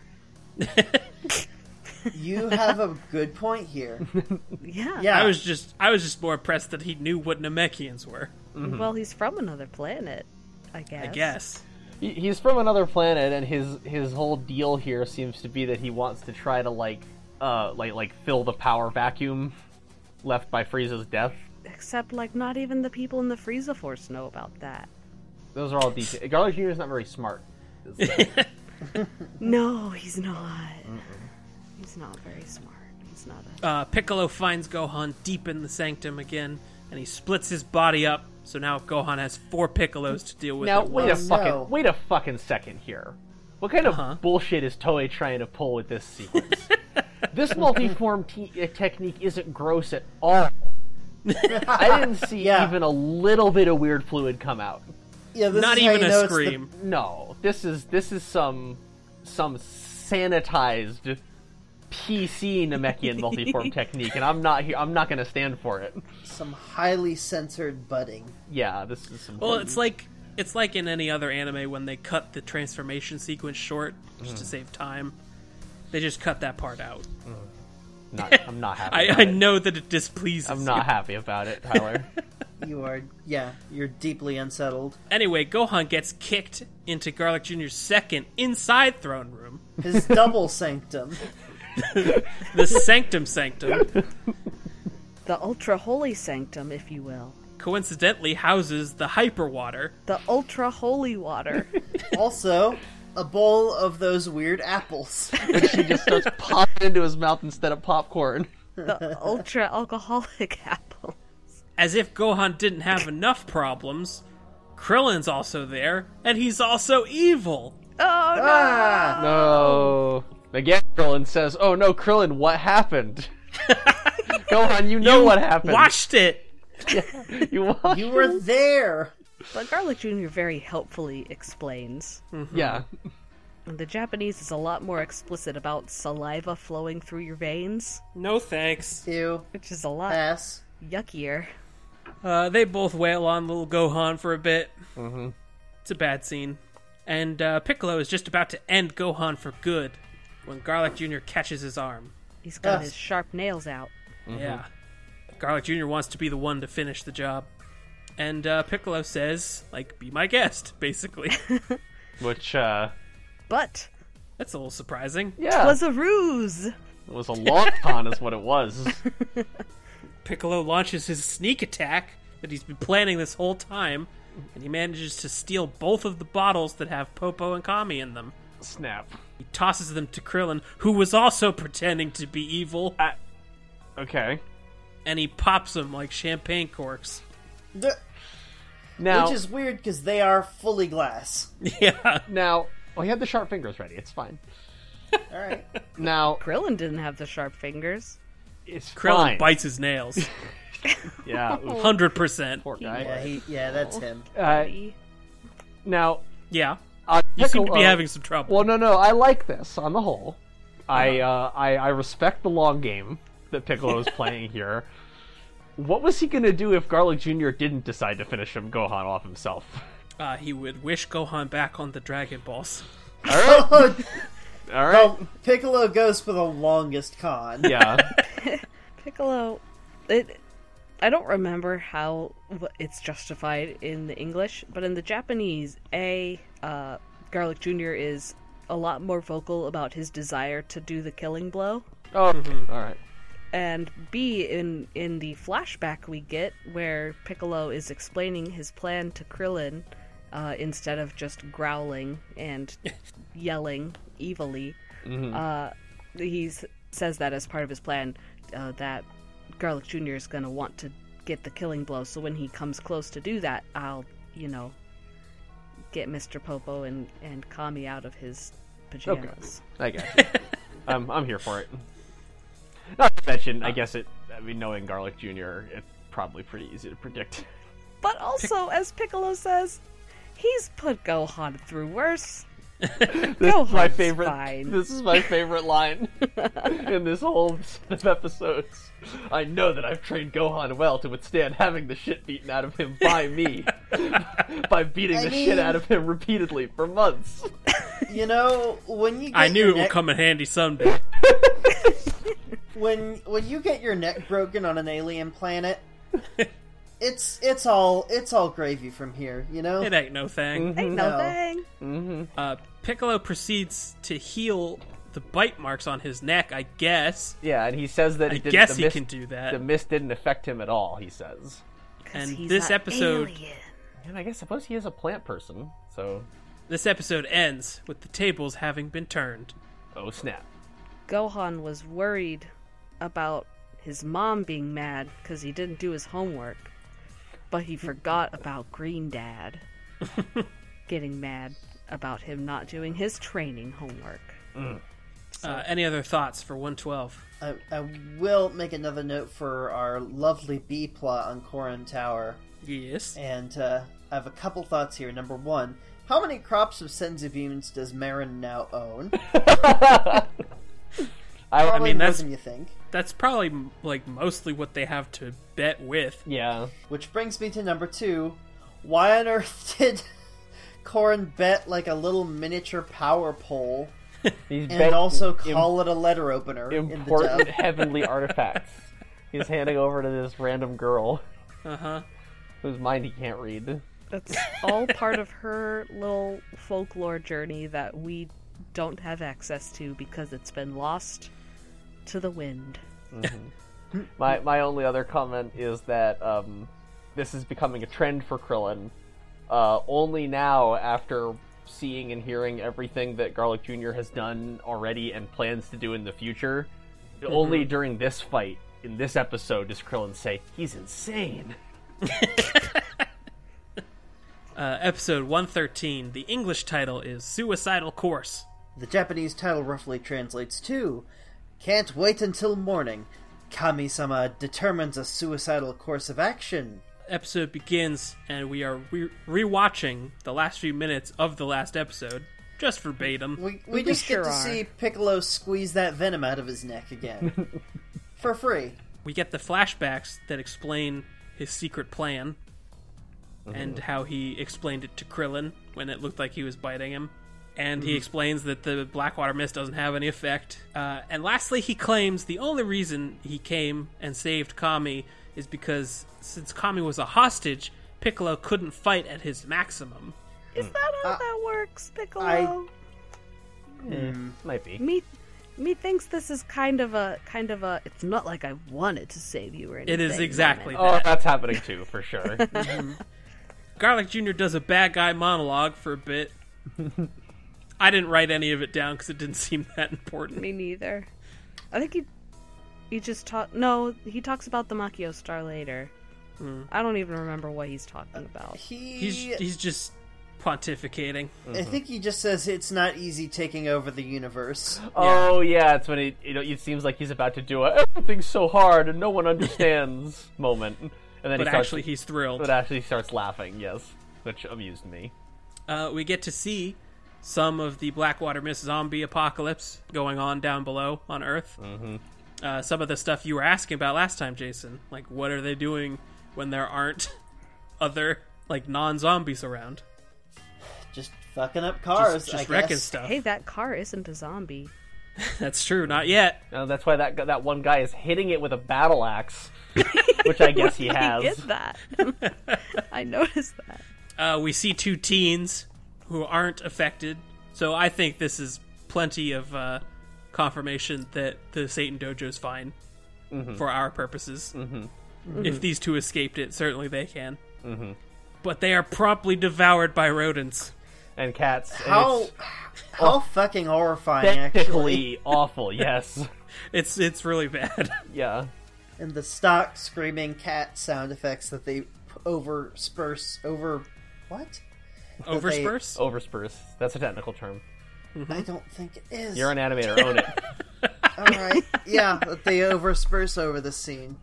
S5: You have a good point here.
S4: Yeah.
S5: Yeah.
S2: I was just more impressed that he knew what Namekians were,
S4: Well, he's from another planet, I guess.
S2: I guess.
S6: He's from another planet, and his whole deal here seems to be that he wants to try to like fill the power vacuum left by Frieza's death.
S4: Except, like, not even the people in the Frieza Force know about that.
S6: Those are all details. Garlic Jr. is not very smart.
S4: No, he's not. He's not very smart. He's not a...
S2: Piccolo finds Gohan deep in the sanctum again, and he splits his body up, so now Gohan has 4 Piccolos to deal with
S6: Now
S2: at
S6: wait a
S2: once.
S5: no.
S6: wait a fucking second here. What kind of bullshit is Toei trying to pull with this sequence? This multi-form technique isn't gross at all. I didn't see
S5: Yeah.
S6: even a little bit of weird fluid come out.
S5: Yeah, this
S2: Not
S5: is how
S2: even
S5: you
S2: a
S5: know it's the-
S2: scream.
S6: No, this is some sanitized PC Namekian multiform technique, and I'm not going to stand for it.
S5: some highly censored budding.
S6: Yeah, this is some.
S2: Well, it's like in any other anime when they cut the transformation sequence short just to save time. They just cut that part out.
S6: I'm not happy.
S2: I
S6: about it.
S2: know that it displeases
S6: I'm
S2: you.
S6: not happy about it, Tyler.
S5: You're deeply unsettled.
S2: Anyway, Gohan gets kicked into Garlic Jr.'s second inside throne room,
S5: His double sanctum.
S2: the Sanctum Sanctum.
S4: The ultra holy sanctum, if you will.
S2: coincidentally houses the hyper water.
S4: The ultra holy water.
S5: Also, a bowl of those weird apples.
S6: And she just starts popping into his mouth instead of popcorn.
S4: The ultra alcoholic apple.
S2: As if Gohan didn't have enough problems, Krillin's also there, and he's also evil.
S4: Oh no!
S5: Ah!
S6: No. Again, Krillin says, "Oh no, Krillin, what happened?" Gohan, you know what happened.
S2: Watched it.
S6: You watched.
S5: You were there!
S4: But Garlic Jr. very helpfully explains.
S6: Yeah.
S4: The Japanese is a lot more explicit about saliva flowing through your veins,
S2: No thanks.
S5: Ew.
S4: which is a lot
S5: Pass.
S4: yuckier.
S2: They both wail on little Gohan for a bit.
S6: Mm-hmm.
S2: It's a bad scene. And Piccolo is just about to end Gohan for good when Garlic Jr. catches his arm.
S4: He's got
S5: Ugh.
S4: his sharp nails out.
S2: Yeah. Garlic Jr. wants to be the one to finish the job. And Piccolo says, like, be my guest, basically.
S6: Which,
S4: But
S2: That's a little surprising.
S6: yeah,
S4: was a ruse.
S6: it was a long con is what it was.
S2: Piccolo launches his sneak attack that he's been planning this whole time, and he manages to steal both of the bottles that have Popo and Kami in them.
S6: Snap.
S2: He tosses them to Krillin, who was also pretending to be evil,
S6: Okay.
S2: and he pops them like champagne corks.
S6: Now,
S5: Which is weird because they are fully glass.
S2: Yeah.
S6: well, he had the sharp fingers ready. It's fine.
S5: Alright.
S6: Now,
S4: Krillin didn't have the sharp fingers.
S6: it's
S2: Krillin
S6: fine.
S2: bites his nails.
S6: Yeah, oof,
S2: 100%.
S6: poor guy.
S5: Yeah, that's him.
S6: Now,
S2: Yeah. You seem to be
S6: Piccolo-
S2: having some trouble.
S6: Well, no, I like this on the whole. I respect the long game that Piccolo is playing here. What was he gonna do if Garlic Jr. didn't decide to finish him Gohan off himself?
S2: He would wish Gohan back on the Dragon Balls.
S6: All right.
S5: Well, Piccolo goes for the longest con.
S6: Yeah.
S4: Piccolo, I don't remember how it's justified in the English, but in the Japanese, Garlic Jr. is a lot more vocal about his desire to do the killing blow.
S6: Oh, all right.
S4: And B, in the flashback we get, where Piccolo is explaining his plan to Krillin, instead of just growling and yelling evilly, he says that as part of his plan, that Garlic Jr. is going to want to get the killing blow, so when he comes close to do that, I'll, get Mr. Popo and Kami out of his pajamas.
S6: I got you. I'm here for it. Not to mention, I guess knowing Garlic Jr., it's probably pretty easy to predict.
S4: But also, as Piccolo says, he's put Gohan through worse.
S6: This
S4: Gohan's
S6: is my favorite.
S4: fine.
S6: This is my favorite line in this whole set of episodes. I know that I've trained Gohan well to withstand having the shit beaten out of him by me, by beating the shit out of him repeatedly for months.
S5: You know, when you get
S2: I knew
S5: your
S2: it would
S5: neck,
S2: come in handy someday.
S5: when you get your neck broken on an alien planet, it's all gravy from here, you know?
S2: It ain't no thing.
S4: Ain't no
S5: No.
S4: thing.
S2: Piccolo proceeds to heal the bite marks on his neck, I guess.
S6: Yeah, and he says that
S2: I
S6: it didn't,
S2: guess
S6: the
S2: he
S6: mist,
S2: can do that.
S6: The mist didn't affect him at all. He says,
S4: 'Cause
S2: And
S4: he's
S2: this
S4: an
S2: episode-
S4: alien.
S6: and I suppose he is a plant person. So,
S2: This episode ends with the tables having been turned.
S6: oh snap!
S4: Gohan was worried about his mom being mad because he didn't do his homework, but he forgot about Green Dad getting mad about him not doing his training homework.
S2: Any other thoughts for 112?
S5: I will make another note for our lovely B plot on Koran Tower,
S2: Yes.
S5: and I have a couple thoughts here. Number one, how many crops of Senzu beans does Marin now own? Probably
S2: mean,
S5: more
S2: that's-
S5: than you think.
S2: That's probably like mostly what they have to bet with.
S6: Yeah,
S5: Which brings me to number two. Why on earth did Koran bet like a little miniature power pole
S6: he's
S5: and also call it a letter opener in the
S6: important
S5: dub?
S6: heavenly artifacts. He's handing over to this random girl
S2: Uh-huh.
S6: whose mind he can't read.
S4: That's all part of her little folklore journey that we don't have access to because it's been lost to the wind.
S6: My only other comment is that this is becoming a trend for Krillin. Only now, after seeing and hearing everything that Garlic Jr. has done already and plans to do in the future, only during this fight, in this episode, does Krillin say, he's insane.
S2: Episode 113. The English title is Suicidal Course.
S5: The Japanese title roughly translates to Can't Wait Until Morning. Kami-sama determines a suicidal course of action.
S2: Episode begins, and we are rewatching the last few minutes of the last episode, just verbatim.
S5: We just get to see Piccolo squeeze that venom out of his neck again. For free.
S2: We get the flashbacks that explain his secret plan, and how he explained it to Krillin when it looked like he was biting him. And he explains that the Blackwater Mist doesn't have any effect. And lastly, he claims the only reason he came and saved Kami is because since Kami was a hostage, Piccolo couldn't fight at his maximum.
S4: Is that how that works, Piccolo?
S6: Might be.
S4: Me thinks this is kind of a. It's not like I wanted to save you or anything.
S2: It is exactly
S4: moment.
S2: that.
S6: Oh, that's happening too, for sure.
S2: Garlic Jr. does a bad guy monologue for a bit. I didn't write any of it down because it didn't seem that important.
S4: Me neither. I think he just talk. No, he talks about the Makio Star later. I don't even remember what he's talking about.
S2: He's just pontificating.
S5: I think he just says it's not easy taking over the universe.
S6: Oh yeah, it's when it seems like he's about to do a everything's so hard and no one understands moment, and then
S2: But actually, he's thrilled.
S6: But actually starts laughing, yes, which amused me.
S2: We get to see some of the Blackwater Mist zombie apocalypse going on down below on Earth. Some of the stuff you were asking about last time, Jason, like what are they doing when there aren't other like non-zombies around?
S5: Just fucking up cars,
S2: Just
S5: I guess.
S2: wrecking stuff.
S4: Hey, that car isn't a zombie.
S2: That's true, not yet.
S6: That's why that one guy is hitting it with a battle axe, which I guess he has.
S4: I get that. I noticed that.
S2: We see two teens who aren't affected, so I think this is plenty of confirmation that the Satan Dojo's fine for our purposes. If these two escaped it, certainly they can. But they are promptly devoured by rodents.
S6: And cats.
S5: How fucking horrifying,
S6: Technically
S5: actually.
S6: awful, yes.
S2: It's really bad.
S6: Yeah.
S5: And the stock screaming cat sound effects that they oversperse over... What?
S2: Overspurse?
S6: Overspurse. That's a technical term.
S5: I don't think it is.
S6: You're an animator, own it.
S5: Alright, yeah, that they oversperse over the scene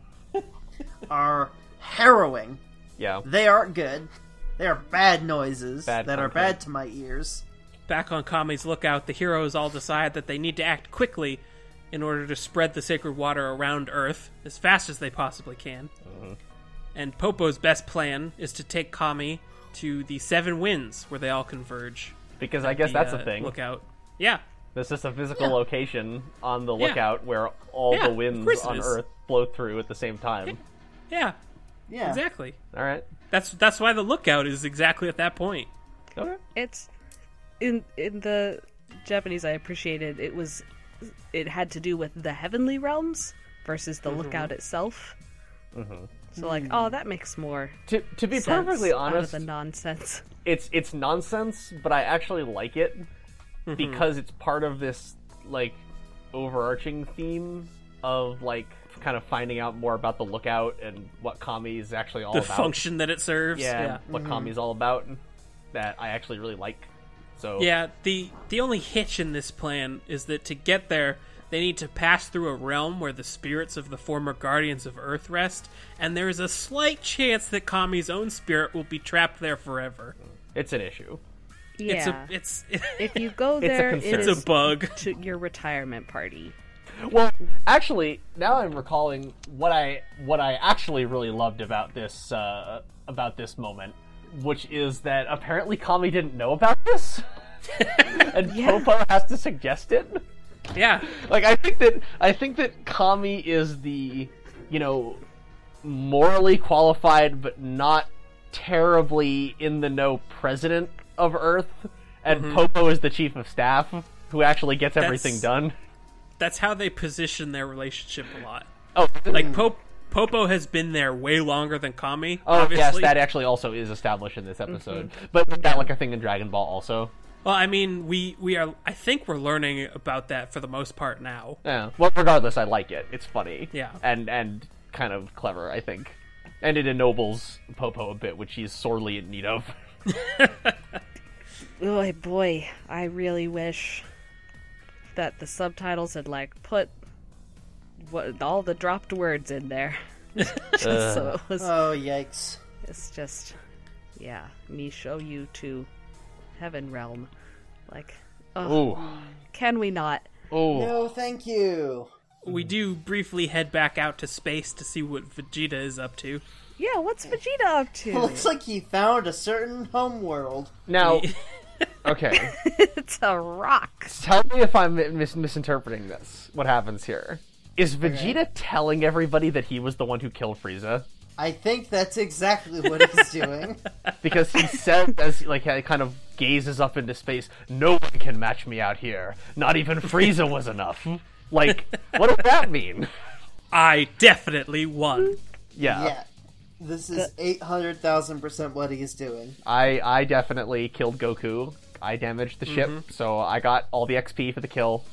S5: are harrowing.
S6: Yeah.
S5: They aren't good. They are bad noises
S6: Bad
S5: that are
S6: content.
S5: bad to my ears.
S2: Back on Kami's lookout, the heroes all decide that they need to act quickly in order to spread the sacred water around Earth as fast as they possibly can. And Popo's best plan is to take Kami to the Seven Winds, where they all converge.
S6: Because I guess that's a thing.
S2: Lookout. Yeah.
S6: There's just a physical location on the lookout where all
S2: Yeah,
S6: the
S2: of
S6: winds
S2: course it
S6: on
S2: is.
S6: Earth blow through at the same time.
S2: Yeah.
S5: Yeah.
S2: Exactly.
S6: All right.
S2: That's why the lookout is exactly at that point.
S6: Okay.
S4: It's in the Japanese. I appreciated it had to do with the heavenly realms versus the lookout itself. So like, oh, that makes more
S6: To be
S4: sense
S6: perfectly
S4: out of
S6: honest,
S4: the nonsense.
S6: it's nonsense, but I actually like it because it's part of this like overarching theme of like kind of finding out more about the lookout and what Kami is actually all
S2: The
S6: about.
S2: function that it serves.
S6: Yeah, what Kami is all about. That I actually really like. So
S2: Yeah, the only hitch in this plan is that to get there, they need to pass through a realm where the spirits of the former Guardians of Earth rest, and there is a slight chance that Kami's own spirit will be trapped there forever.
S6: it's an issue.
S4: Yeah,
S2: It's
S4: if you go
S6: It's a
S4: there,
S6: concern.
S2: it's a bug.
S4: to your retirement party.
S6: Well, actually, now I'm recalling what I actually really loved about this moment, which is that apparently Kami didn't know about this, and Popo has to suggest it.
S2: Yeah,
S6: Like I think that Kami is the morally qualified but not terribly in the know president of Earth, and Popo is the chief of staff who actually gets everything done.
S2: that's how they position their relationship a lot.
S6: Oh,
S2: Like Popo has been there way longer than Kami.
S6: oh yes,
S2: obviously.
S6: that actually also is established in this episode. But is that like a thing in Dragon Ball also?
S2: Well, I mean, we are. I think we're learning about that for the most part now.
S6: Yeah. Well, regardless, I like it. It's funny.
S2: Yeah.
S6: And kind of clever, I think. And it ennobles Popo a bit, which he's sorely in need of.
S4: Oh boy, I really wish that the subtitles had like put all the dropped words in there. Just so it was.
S5: Oh, yikes.
S4: It's just, yeah, me show you to Heaven Realm. Like,
S6: Ooh.
S4: can we not?
S6: Ooh.
S5: No, thank you.
S2: We do briefly head back out to space to see what Vegeta is up to.
S4: Yeah, what's Vegeta up to?
S5: Looks like he found a certain homeworld.
S6: Now, okay.
S4: It's a rock.
S6: Tell me if I'm misinterpreting this. What happens here? Is Vegeta telling everybody that he was the one who killed Frieza?
S5: I think that's exactly what he's doing.
S6: Because he said, as like he kind of gazes up into space, "No one can match me out here. Not even Frieza was enough." Like, what does that mean?
S2: I definitely won.
S5: Yeah. This is 800,000% what he's doing.
S6: I definitely killed Goku. I damaged the ship, so I got all the XP for the kill.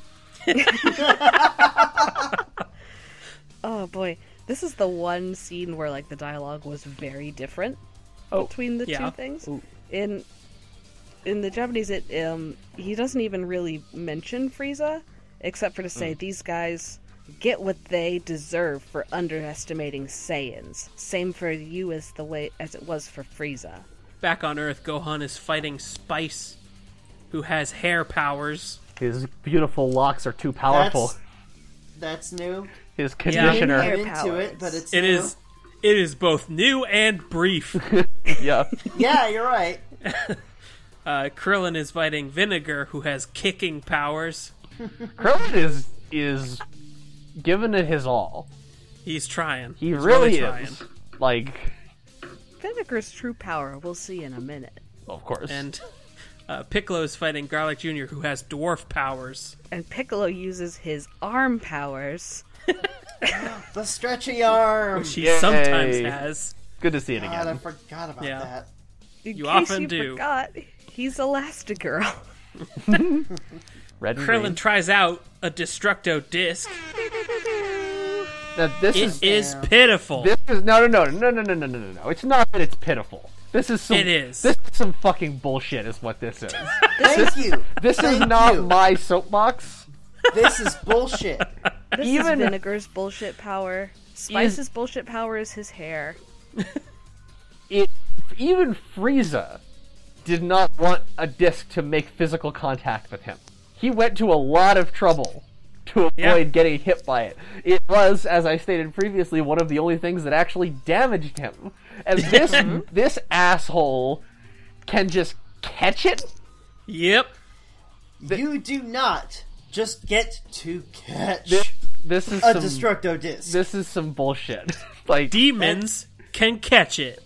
S4: Oh boy, this is the one scene where like the dialogue was very different between the two things.
S6: Ooh.
S4: In the Japanese, he doesn't even really mention Frieza, except for to say these guys get what they deserve for underestimating Saiyans. Same for you as it was for Frieza.
S2: Back on Earth, Gohan is fighting Spice, who has hair powers.
S6: His beautiful locks are too powerful.
S5: That's new.
S6: His conditioner.
S4: Hair
S5: I'm into
S4: powers.
S5: it, but it's
S2: It
S5: new.
S2: is both new and brief.
S6: Yeah.
S5: Yeah, you're right.
S2: Krillin is fighting Vinegar, who has kicking powers.
S6: Krillin is giving it his all.
S2: He's trying.
S6: He
S2: He's
S6: really
S2: trying.
S6: is. Like,
S4: Vinegar's true power, we'll see in a minute.
S6: of course.
S2: And Piccolo is fighting Garlic Jr., who has dwarf powers.
S4: And Piccolo uses his arm powers.
S5: The stretchy arm.
S2: Which he
S6: Yay.
S2: sometimes has.
S6: Good to see it
S5: God, I
S6: again.
S5: forgot about
S2: Yeah.
S5: that.
S4: In
S2: You
S4: case
S2: often
S4: you
S2: do.
S4: forgot, he's Elastigirl.
S6: Red and
S2: Krillin
S6: green.
S2: tries out a Destructo disc.
S6: Now, this
S2: It is
S5: Damn.
S2: pitiful.
S6: This is no. It's not that it's pitiful. This is some.
S2: It is.
S6: This is some fucking bullshit. Is what this is.
S5: Thank you.
S6: This is
S5: Thank
S6: not
S5: you.
S6: my soapbox.
S5: This is bullshit.
S4: This
S6: Even-
S4: is Vinegar's bullshit power. Spice's bullshit power is his hair.
S6: Even Frieza did not want a disc to make physical contact with him. He went to a lot of trouble to avoid
S2: Yeah.
S6: getting hit by it. It was, as I stated previously, one of the only things that actually damaged him. And this asshole can just catch it?
S2: Yep.
S5: You do not just get to catch
S6: This is
S5: a
S6: some
S5: Destructo disc.
S6: this is some bullshit. Like
S2: Demons can catch it.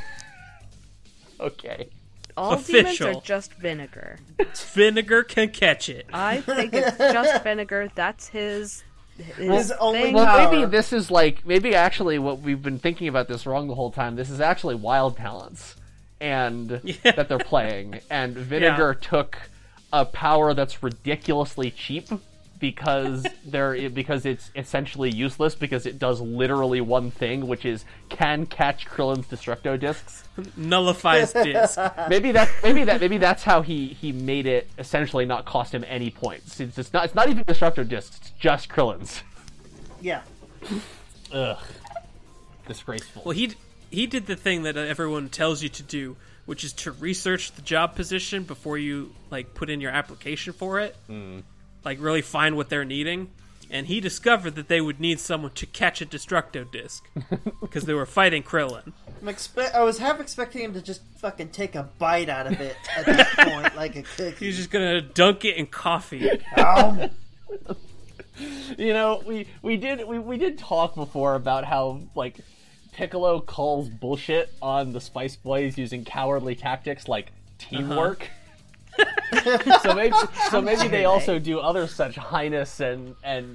S6: okay.
S4: All
S2: Official.
S4: demons are just Vinegar.
S2: Vinegar can catch it.
S4: I think it's just Vinegar. That's his
S5: His only
S4: thing.
S6: Well,
S5: power.
S6: maybe this is like actually what we've been thinking about this wrong the whole time. This is actually Wild Talents, and that they're playing. And Vinegar took a power that's ridiculously cheap because it's essentially useless because it does literally one thing, which is can catch Krillin's Destructo discs.
S2: Nullifies disc.
S6: Maybe that's how he made it essentially not cost him any points. It's not even Destructo discs. It's just Krillin's.
S5: Yeah.
S6: Ugh. Disgraceful.
S2: Well, he did the thing that everyone tells you to do, which is to research the job position before you like put in your application for it. Like really find what they're needing. And he discovered that they would need someone to catch a Destructo disc because they were fighting Krillin.
S5: I was half expecting him to just fucking take a bite out of it at this point, like a cookie.
S2: He's just gonna dunk it in coffee.
S5: Ow.
S6: You know, we did talk before about how like Piccolo calls bullshit on the Spice Boys using cowardly tactics like teamwork. so maybe they also do other such heinous and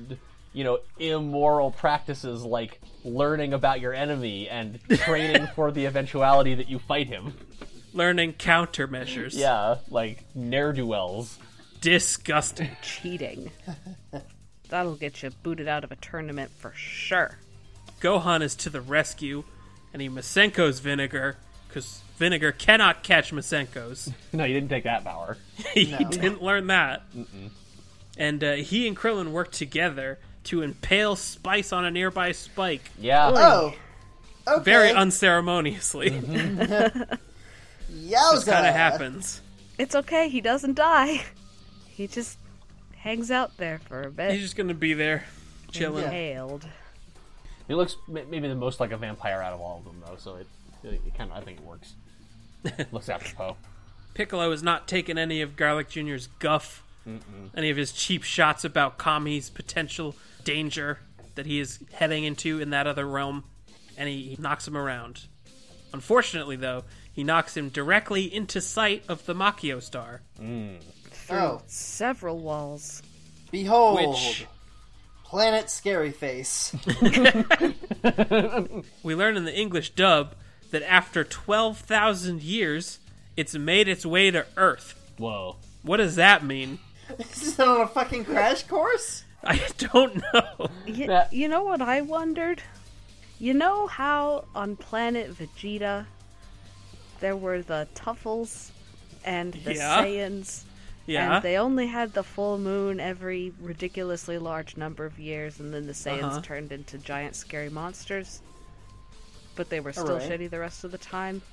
S6: immoral practices like learning about your enemy and training for the eventuality that you fight him.
S2: Learning countermeasures.
S6: Yeah, like ne'er-do-wells.
S2: Disgusting.
S4: Cheating. That'll get you booted out of a tournament for sure.
S2: Gohan is to the rescue, and he Masenko's Vinegar, because Vinegar cannot catch Masenko's.
S6: No, you didn't take that power.
S2: He didn't learn that. And he and Krillin work together to impale Spice on a nearby spike,
S6: Yeah.
S5: Oh, okay.
S2: very unceremoniously.
S5: Yowza.
S2: Just kind of happens.
S4: It's okay, he doesn't die. He just hangs out there for a bit.
S2: He's just gonna be there, chilling.
S4: Impaled.
S6: He looks maybe the most like a vampire out of all of them, though, so it kind of, I think it works. Looks apropos.
S2: Piccolo is not taking any of Garlic Jr.'s guff, any of his cheap shots about Kami's potential danger that he is heading into in that other realm, and he knocks him around. Unfortunately, though, he knocks him directly into sight of the Makio star.
S5: Oh,
S4: Several walls.
S5: behold,
S2: Which-
S5: Planet Scary Face.
S2: We learn in the English dub that after 12,000 years, it's made its way to Earth.
S6: Whoa.
S2: What does that mean?
S5: Is that on a fucking crash course?
S2: I don't know.
S4: You know what I wondered? You know how on Planet Vegeta there were the Tuffles and the
S2: Yeah.
S4: Saiyans?
S2: Yeah.
S4: And they only had the full moon every ridiculously large number of years, and then the Saiyans turned into giant scary monsters. But they were still
S5: Alright.
S4: shitty the rest of the time.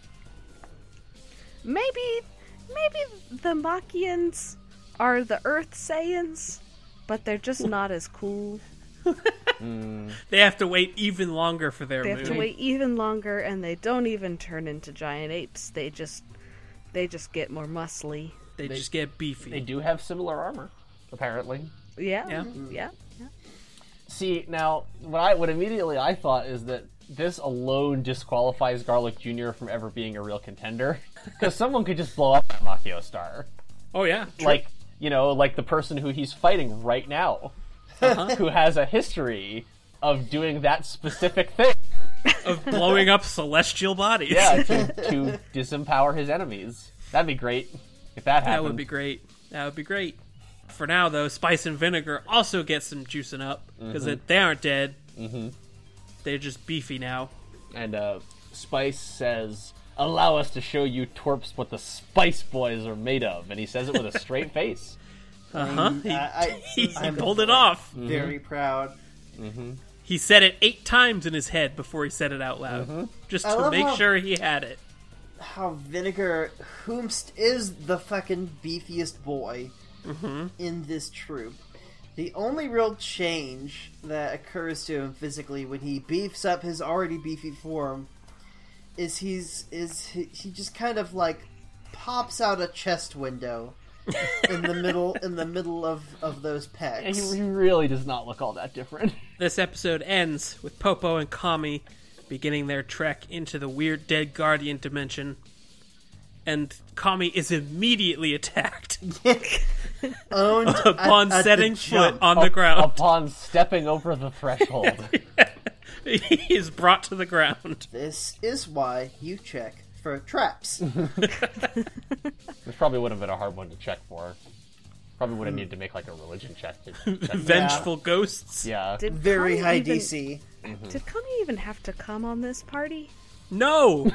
S4: Maybe the Machians are the Earth Saiyans, but they're just not as cool.
S2: They have to wait even longer for their
S4: They
S2: moon.
S4: have to wait even longer, and they don't even turn into giant apes. They just get more muscly.
S2: They just get beefy.
S6: They do have similar armor, apparently.
S4: Yeah.
S6: See, now, what immediately I thought is that this alone disqualifies Garlic Jr. from ever being a real contender. Because someone could just blow up that Makio star.
S2: Oh, yeah.
S6: Like the person who he's fighting right now. Who has a history of doing that specific thing.
S2: Of blowing up celestial bodies.
S6: Yeah, to disempower his enemies. That'd be great if that happened.
S2: That would be great. That would be great. For now, though, Spice and Vinegar also get some juicing up, because they aren't dead. They're just beefy now.
S6: And Spice says, "Allow us to show you twerps what the Spice Boys are made of," and he says it with a straight face.
S2: He
S5: I'm
S2: pulled it off.
S5: Very proud.
S2: He said it 8 times in his head before he said it out loud, just
S5: I
S2: to
S5: love
S2: make
S5: how-
S2: sure he had it.
S5: How Vinegar whomst is the fucking beefiest boy in this troop. The only real change that occurs to him physically when he beefs up his already beefy form is he just kind of like pops out a chest window in the middle of those
S6: And
S5: pecs.
S6: he really does not look all that different.
S2: This episode ends with Popo and Kami beginning their trek into the weird dead guardian dimension, and Kami is immediately attacked
S5: Owned
S2: upon
S5: at the
S2: setting foot
S5: jump.
S2: on the ground.
S6: Upon stepping over the threshold.
S2: He is brought to the ground.
S5: This is why you check for traps.
S6: This probably would have been a hard one to check for. Probably would have needed to make like a religion check to check.
S2: Vengeful ghosts.
S6: Yeah.
S4: Did
S5: Very
S4: Kami
S5: high
S4: even-
S5: DC.
S4: Did Kami even have to come on this party?
S2: No!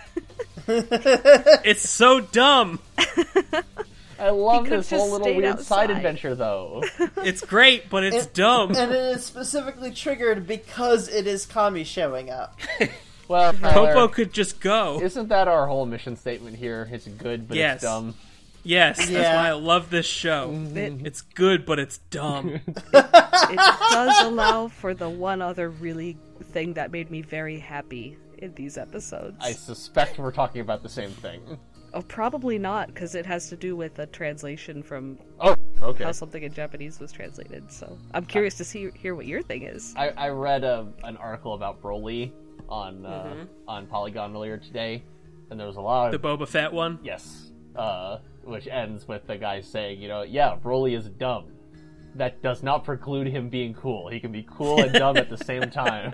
S2: It's so dumb.
S6: I love
S4: could've
S6: this whole
S4: just
S6: little
S4: stayed
S6: weird side
S4: outside.
S6: adventure, though.
S2: It's great, but it's dumb.
S5: And it is specifically triggered because it is Kami showing up.
S6: Well,
S2: Popo
S6: Tyler,
S2: could just go.
S6: isn't that our whole mission statement here? It's good, but
S2: Yes.
S6: it's dumb.
S2: Yes, that's
S5: Yeah.
S2: why I love this show. It's good, but it's dumb.
S4: It does allow for the one other really thing that made me very happy in these episodes.
S6: I suspect we're talking about the same thing.
S4: Oh, probably not, because it has to do with a translation from
S6: Oh, okay.
S4: how something in Japanese was translated. So I'm curious to hear what your thing is.
S6: I read an article about Broly on Polygon earlier today, and there was a lot
S2: The
S6: of
S2: Boba Fett one?
S6: yes, which ends with the guy saying, yeah, Broly is dumb, that does not preclude him being cool. He can be cool and dumb at the same time.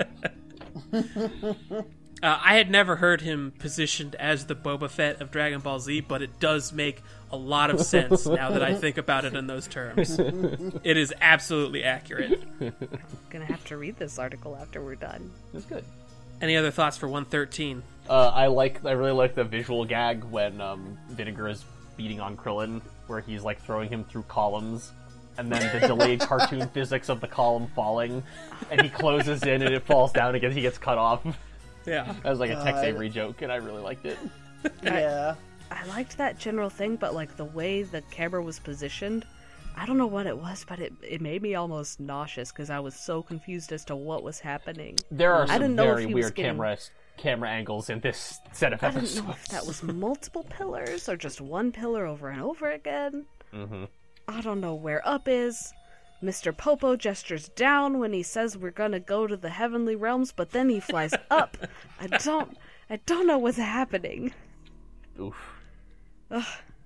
S2: I had never heard him positioned as the Boba Fett of Dragon Ball Z, but it does make a lot of sense now that I think about it in those terms. It is absolutely accurate.
S4: Gonna have to read this article after we're done.
S6: It's good.
S2: Any other thoughts for 113?
S6: I really like the visual gag when Vinegar is beating on Krillin, where he's like throwing him through columns, and then the delayed cartoon physics of the column falling, and he closes in and it falls down again. He gets cut off.
S2: Yeah.
S6: That was like a Tex Avery joke, and I really liked it.
S5: Yeah.
S4: I liked that general thing, but like the way the camera was positioned, I don't know what it was, but it made me almost nauseous because I was so confused as to what was happening.
S6: There are
S4: I
S6: some
S4: didn't know if
S6: very
S4: he was
S6: weird
S4: getting-
S6: camera angles in this set of
S4: I
S6: episodes.
S4: didn't know if that was multiple pillars or just one pillar over and over again.
S6: Mm-hmm.
S4: I don't know where up is. Mr. Popo gestures down when he says we're gonna go to the heavenly realms, but then he flies up. I don't know what's happening.
S6: Oof.
S4: Ugh.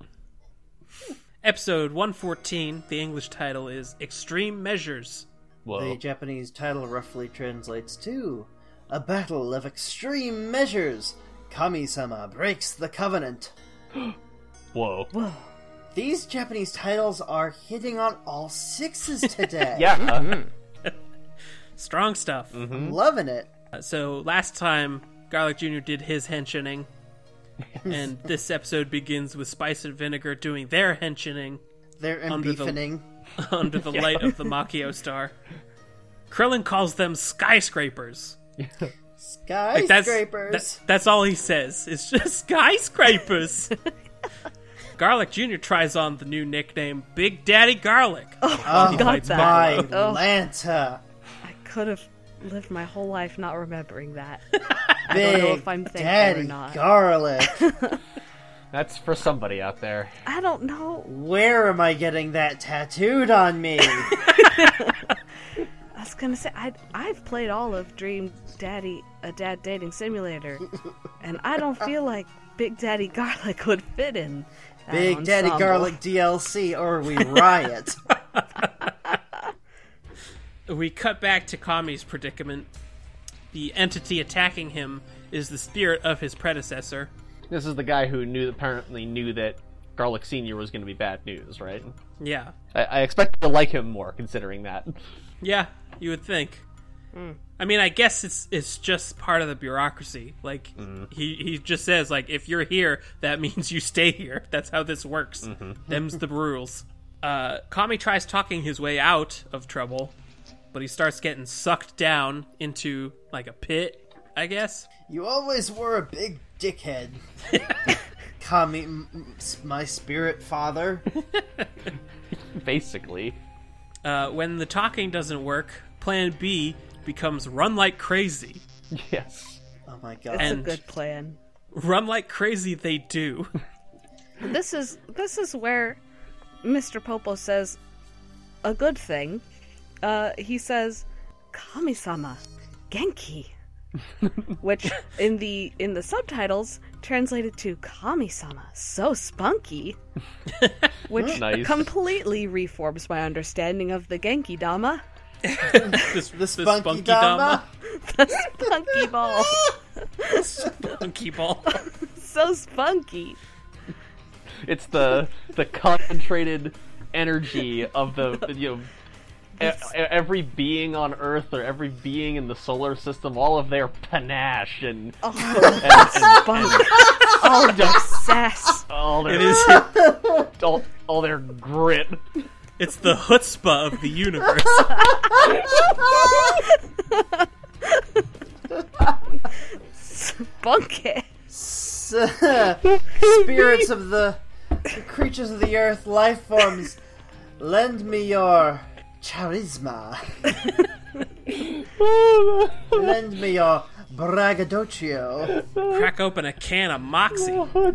S2: Episode 114, the English title is Extreme Measures.
S6: Whoa.
S5: The Japanese title roughly translates to A Battle of Extreme Measures. Kami-sama breaks the covenant.
S6: Whoa.
S4: Whoa.
S5: These Japanese titles are hitting on all sixes today.
S6: Yeah.
S2: Strong stuff.
S5: I'm loving it.
S2: So last time, Garlic Jr. did his henching, and this episode begins with Spice and Vinegar doing their henching
S5: They're
S2: Under the-
S5: embeefing.
S2: under the light of the Makio star. Krillin calls them skyscrapers.
S5: Skyscrapers.
S2: That's all he says. It's just skyscrapers. Garlic Jr. tries on the new nickname Big Daddy Garlic.
S5: Oh,
S4: got
S2: fights
S4: that.
S5: my
S4: Oh.
S5: Lanta.
S4: I could have lived my whole life not remembering that. I
S5: Big
S4: don't know if I'm thankful
S5: Daddy
S4: or not.
S5: Garlic.
S6: That's for somebody out there.
S4: I don't know.
S5: Where am I getting that tattooed on me?
S4: I was gonna say I've played all of Dream Daddy, a Dad Dating Simulator, and I don't feel like Big Daddy Garlic would fit in. that
S5: Big Daddy
S4: ensemble.
S5: Garlic DLC or we riot.
S2: We cut back to Kami's predicament. The entity attacking him is the spirit of his predecessor.
S6: This is the guy who apparently knew that Garlic Sr. was going to be bad news, right?
S2: Yeah.
S6: I expect to like him more, considering that.
S2: Yeah, you would think. I mean, I guess it's just part of the bureaucracy. Like, he just says, like, if you're here, that means you stay here. That's how this works. Them's the rules. Kami tries talking his way out of trouble, but he starts getting sucked down into, like, a pit, I guess.
S5: You always were a big dickhead. Kami, my spirit father.
S6: Basically.
S2: When the talking doesn't work, Plan B becomes run like crazy.
S6: Yes.
S5: Oh my god.
S4: It's
S2: And-
S4: a good plan.
S2: Run like crazy they do.
S4: This is where Mr. Popo says a good thing. He says, "Kami-sama, Genki," which in the subtitles translated to "Kami-sama, so spunky," which
S6: Nice.
S4: completely reforms my understanding of the Genki Dama,
S5: The spunky dama.
S4: the spunky ball,
S2: Spunky ball.
S4: so spunky.
S6: It's the concentrated energy of the every being on Earth or every being in the solar system, all of their panache and
S4: Spunk. All their sass.
S6: all their
S2: It is.
S6: all their grit.
S2: It's the chutzpah of the universe.
S4: Spunky.
S5: Spirits of the creatures of the earth, life forms, lend me your charisma. Lend me your braggadocio.
S2: Crack open a can of Moxie.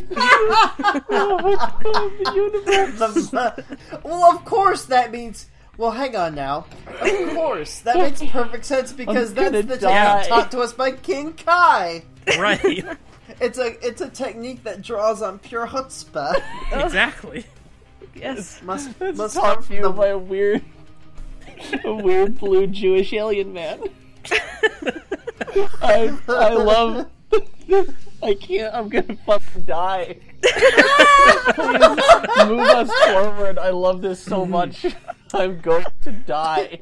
S5: Well, of course that means... Well, hang on now. Of course, that makes perfect sense because
S6: I'm
S5: that's
S6: gonna
S5: the
S6: die.
S5: technique taught to us by King Kai.
S2: Right.
S5: It's a technique that draws on pure chutzpah.
S2: Exactly.
S4: Yes.
S5: Must
S6: It's
S5: come
S6: taught to
S5: from
S6: you
S5: the
S6: by a weird A weird blue Jewish alien man. I love... I can't, I'm gonna fucking die. Please move us forward. I love this so much. I'm going to die.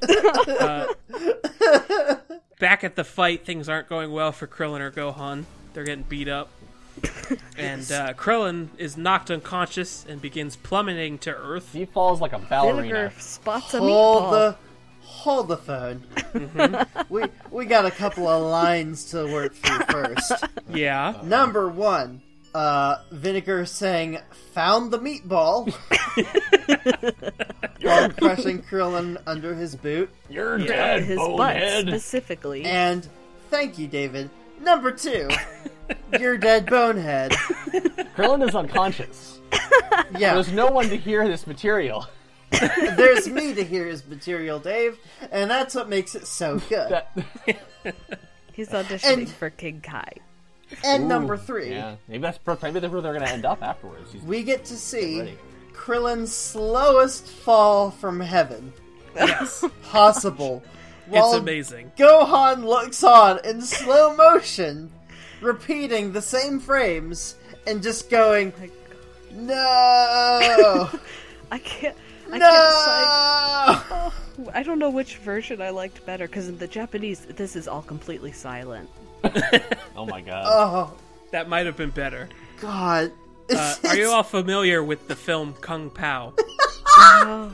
S2: Back at the fight, things aren't going well for Krillin or Gohan. They're getting beat up. And Krillin is knocked unconscious and begins plummeting to Earth.
S6: He falls like a ballerina.
S4: Vinegar spots a meatball.
S5: Hold the phone. We got a couple of lines to work through first.
S2: Yeah.
S5: Number 1, Vinegar saying, "Found the meatball," while crushing Krillin under his boot.
S6: You're dead,
S4: His
S6: bonehead.
S4: butt, specifically.
S5: And thank you, David. Number 2, "You're dead, bonehead."
S6: Krillin is unconscious.
S5: Yeah,
S6: There's no one to hear this material.
S5: there's me to hear his material, Dave, and that's what makes it so good.
S4: He's auditioning
S5: And-
S4: for King Kai.
S5: And number 3,
S6: Yeah, maybe that's where they're going to end up afterwards.
S5: we get to see
S6: ready.
S5: Krillin's slowest fall from heaven
S2: Yes.
S5: possible.
S2: It's
S5: While
S2: amazing.
S5: Gohan looks on in slow motion, repeating the same frames, and just going, "No!
S4: I can't
S5: No!"
S4: decide. I don't know which version I liked better, because in the Japanese, this is all completely silent.
S6: Oh my god.
S5: Oh,
S2: That might have been better.
S5: God.
S2: Are you all familiar with the film Kung Pao?
S4: Oh,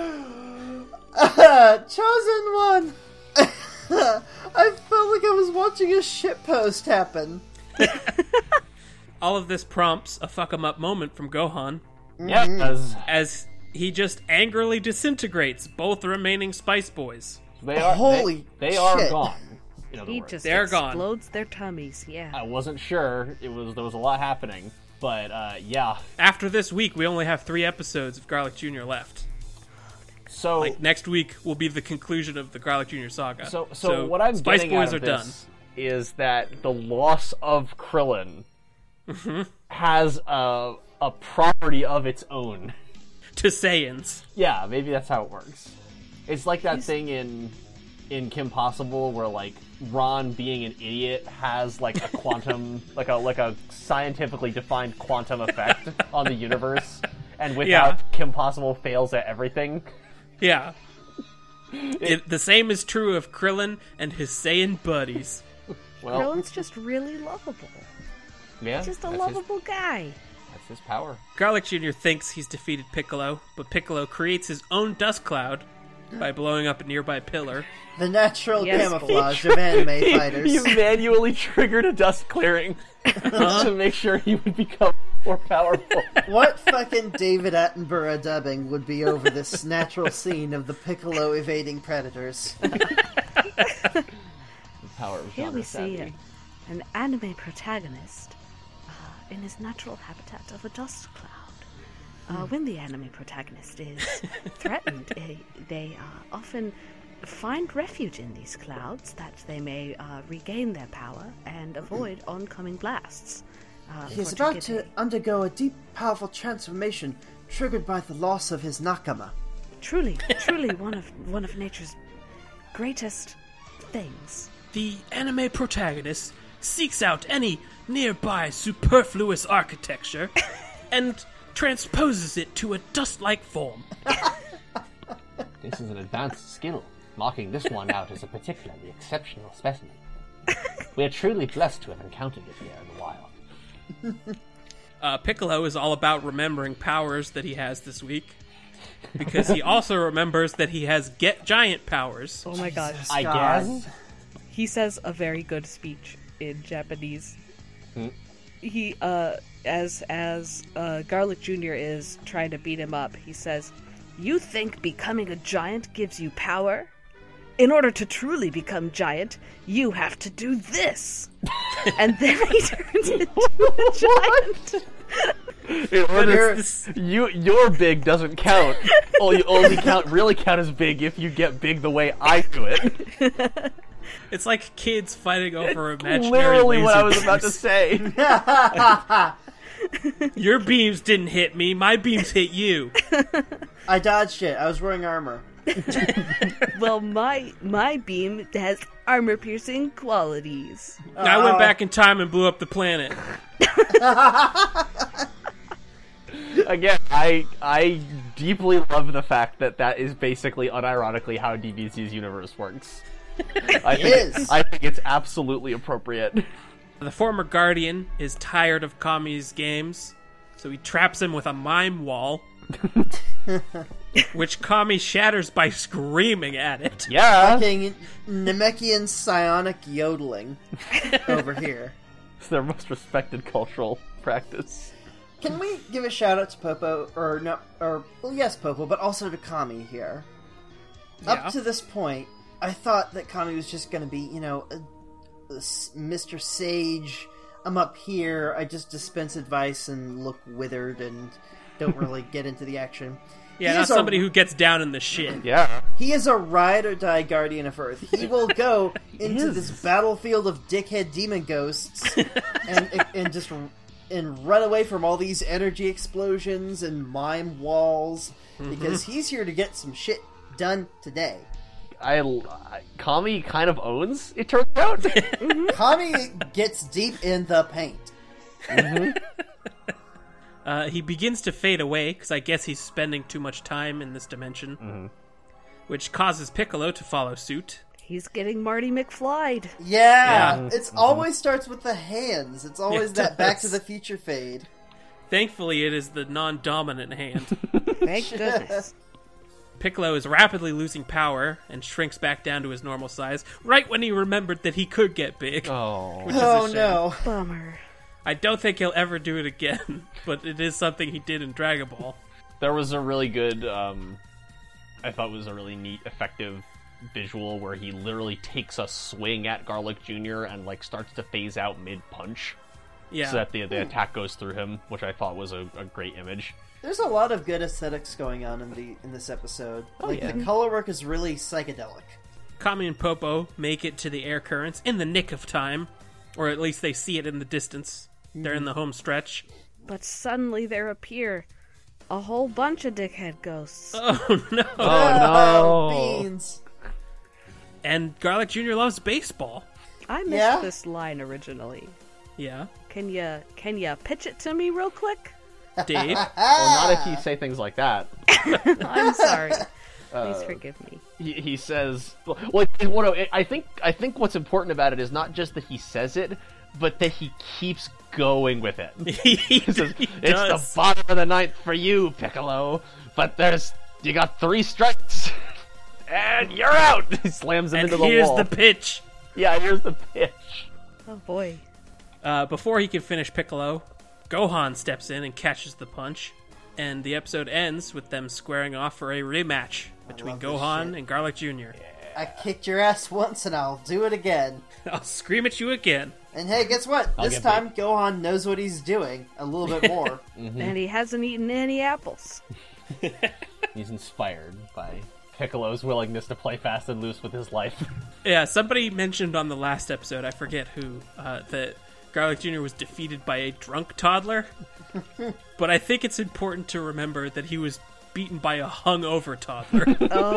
S5: Chosen one! I felt like I was watching a shitpost happen.
S2: All of this prompts a fuck 'em up moment from Gohan,
S6: Yeah, because
S2: as he just angrily disintegrates both the remaining Spice Boys.
S6: they are
S5: Holy
S6: they are
S5: shit.
S6: gone. In other
S4: he
S6: words.
S4: just
S2: They're gone.
S4: explodes their tummies, yeah.
S6: I wasn't sure. There was a lot happening, but yeah.
S2: After this week, we only have 3 episodes of Garlic Jr. left.
S6: So
S2: Like, next week will be the conclusion of the Garlic Jr. saga.
S6: so what I'm
S2: Spice
S6: getting
S2: Boys
S6: out of
S2: are done.
S6: this is that the loss of Krillin has a property of its own.
S2: To Saiyans.
S6: Yeah, maybe that's how it works. It's like that thing in Kim Possible where like Ron being an idiot has like a quantum like a scientifically defined quantum effect on the universe, and without Kim Possible fails at everything.
S2: Yeah. The same is true of Krillin and his Saiyan buddies.
S6: Well,
S4: Krillin's just really lovable.
S6: yeah,
S4: He's just a
S6: that's
S4: lovable guy.
S6: That's his power.
S2: Garlic Jr. thinks he's defeated Piccolo, but Piccolo creates his own dust cloud by blowing up a nearby pillar.
S5: The natural
S4: Yes,
S5: camouflage of anime fighters.
S6: He manually triggered a dust clearing to make sure he would become more powerful.
S5: What fucking David Attenborough dubbing would be over this natural scene of the Piccolo evading predators?
S6: Power of
S4: Here
S6: genre
S4: we see
S6: savvy.
S4: an anime protagonist in his natural habitat of a dust cloud. When the anime protagonist is threatened, they often find refuge in these clouds that they may regain their power and avoid oncoming blasts.
S5: He's
S4: for
S5: about to
S4: get
S5: undergo a deep, powerful transformation triggered by the loss of his nakama.
S4: truly one of nature's greatest things.
S2: The anime protagonist seeks out any nearby superfluous architecture and transposes it to a dust-like form.
S6: This is an advanced skill, marking this one out as a particularly exceptional specimen. We are truly blessed to have encountered it here in the wild.
S2: Piccolo is all about remembering powers that he has this week, because he also remembers that he has giant powers.
S4: Oh my god.
S6: I
S5: God.
S6: guess.
S4: He says a very good speech in Japanese. He, as Garlic Jr. is trying to beat him up, he says, "You think becoming a giant gives you power? In order to truly become giant, you have to do this." And then he turns into a giant.
S6: In order,
S2: It's this-
S6: your big doesn't count. You only really count as big if you get big the way I do it.
S2: It's like kids fighting over imaginary
S6: Literally
S2: laser
S6: what I was about to
S2: beams.
S6: say.
S2: Your beams didn't hit me, my beams hit you.
S5: I dodged it. I was wearing armor.
S4: Well, my beam has armor-piercing qualities.
S2: I went back in time and blew up the planet.
S6: Again, I deeply love the fact that is basically unironically how DBZ's universe works. I think it's absolutely appropriate.
S2: The former Guardian is tired of Kami's games, so he traps him with a mime wall, which Kami shatters by screaming at it.
S6: Yeah,
S5: Fucking Namekian psionic yodeling over here.
S6: it's their most respected cultural practice.
S5: Can we give a shout out to Popo, yes, Popo, but also to Kami here?
S2: Yeah.
S5: Up to this point, I thought that Kami was just going to be, Mr. Sage. I'm up here. I just dispense advice and look withered and don't really get into the action.
S2: Yeah,
S5: He
S2: not
S5: is a-
S2: somebody who gets down in the shit.
S6: Yeah,
S5: He is a ride or die guardian of Earth. He will go into this battlefield of dickhead demon ghosts and run away from all these energy explosions and mime walls because he's here to get some shit done today.
S6: Kami kind of owns, it turns out.
S5: Kami gets deep in the paint.
S2: He begins to fade away, because I guess he's spending too much time in this dimension, which causes Piccolo to follow suit.
S4: He's getting Marty McFly'd.
S5: Yeah, it's always starts with the hands. It's always
S2: It
S5: that Back to
S2: does.
S5: the Future fade.
S2: Thankfully, it is the non-dominant hand.
S4: Thank goodness.
S2: Piccolo is rapidly losing power and shrinks back down to his normal size, right when he remembered that he could get big.
S6: Oh,
S2: Which is a
S5: Oh
S2: shame.
S5: no.
S4: Bummer.
S2: I don't think he'll ever do it again, but it is something he did in Dragon Ball.
S6: there was a really good, I thought was a really neat, effective visual where he literally takes a swing at Garlic Jr. and starts to phase out mid-punch.
S2: Yeah.
S6: So that the attack goes through him, which I thought was a great image.
S5: There's a lot of good aesthetics going on in this episode.
S6: yeah.
S5: The color work is really psychedelic.
S2: Kami and Popo make it to the air currents in the nick of time, or at least they see it in the distance. They're in the home stretch.
S4: But suddenly there appear a whole bunch of dickhead ghosts.
S2: Oh no!
S6: Oh, no.
S5: Beans.
S2: And Garlic Jr. loves baseball.
S4: I missed
S5: Yeah?
S4: this line originally.
S2: Yeah.
S4: Can ya pitch it to me real quick?
S2: Dave?
S6: Well, not if you say things like that.
S4: I'm sorry. Please forgive me.
S6: He says, I think what's important about it is not just that he says it, but that he keeps going with it.
S2: he
S6: Says,
S2: he
S6: it's
S2: does.
S6: the bottom of the ninth for you, Piccolo, but you got 3 strikes, and you're out. He slams him
S2: And
S6: into the
S2: here's
S6: wall.
S2: the pitch.
S6: Yeah, here's the pitch.
S4: Oh boy.
S2: Before he can finish Piccolo, Gohan steps in and catches the punch. And the episode ends with them squaring off for a rematch between
S5: love this
S2: Gohan
S5: shit.
S2: and Garlic Jr.
S5: I kicked your ass once and I'll do it again.
S2: I'll scream at you again.
S5: And hey, guess what? This
S6: get
S5: time Gohan knows what he's doing a little bit more.
S4: And he hasn't eaten any apples.
S6: He's inspired by Piccolo's willingness to play fast and loose with his life.
S2: Yeah, somebody mentioned on the last episode, I forget who, that Garlic Jr. was defeated by a drunk toddler. But I think it's important to remember that he was beaten by a hungover toddler,
S4: Oh.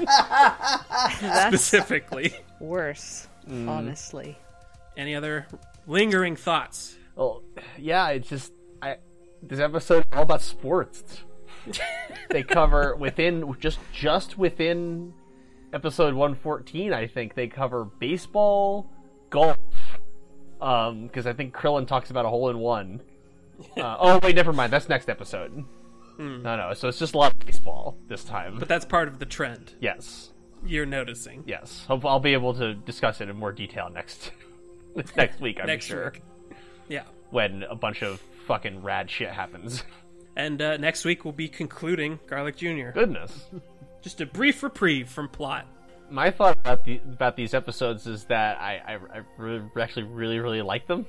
S4: That's
S2: specifically.
S4: worse, honestly.
S2: Any other lingering thoughts?
S6: Well, yeah, it's just this episode is all about sports. They cover just within episode 114, I think they cover baseball, golf, because I think Krillin talks about a hole-in-one. Oh wait, never mind. That's next episode. No. So it's just a lot of baseball this time.
S2: But that's part of the trend
S6: Yes.
S2: you're noticing.
S6: Yes. Hope I'll be able to discuss it in more detail next week. I'm
S2: Next
S6: sure
S2: week. Yeah.
S6: when a bunch of fucking rad shit happens.
S2: And next week we'll be concluding Garlic Jr.
S6: Goodness.
S2: Just a brief reprieve from plot.
S6: My thought about these episodes is that I actually really like them.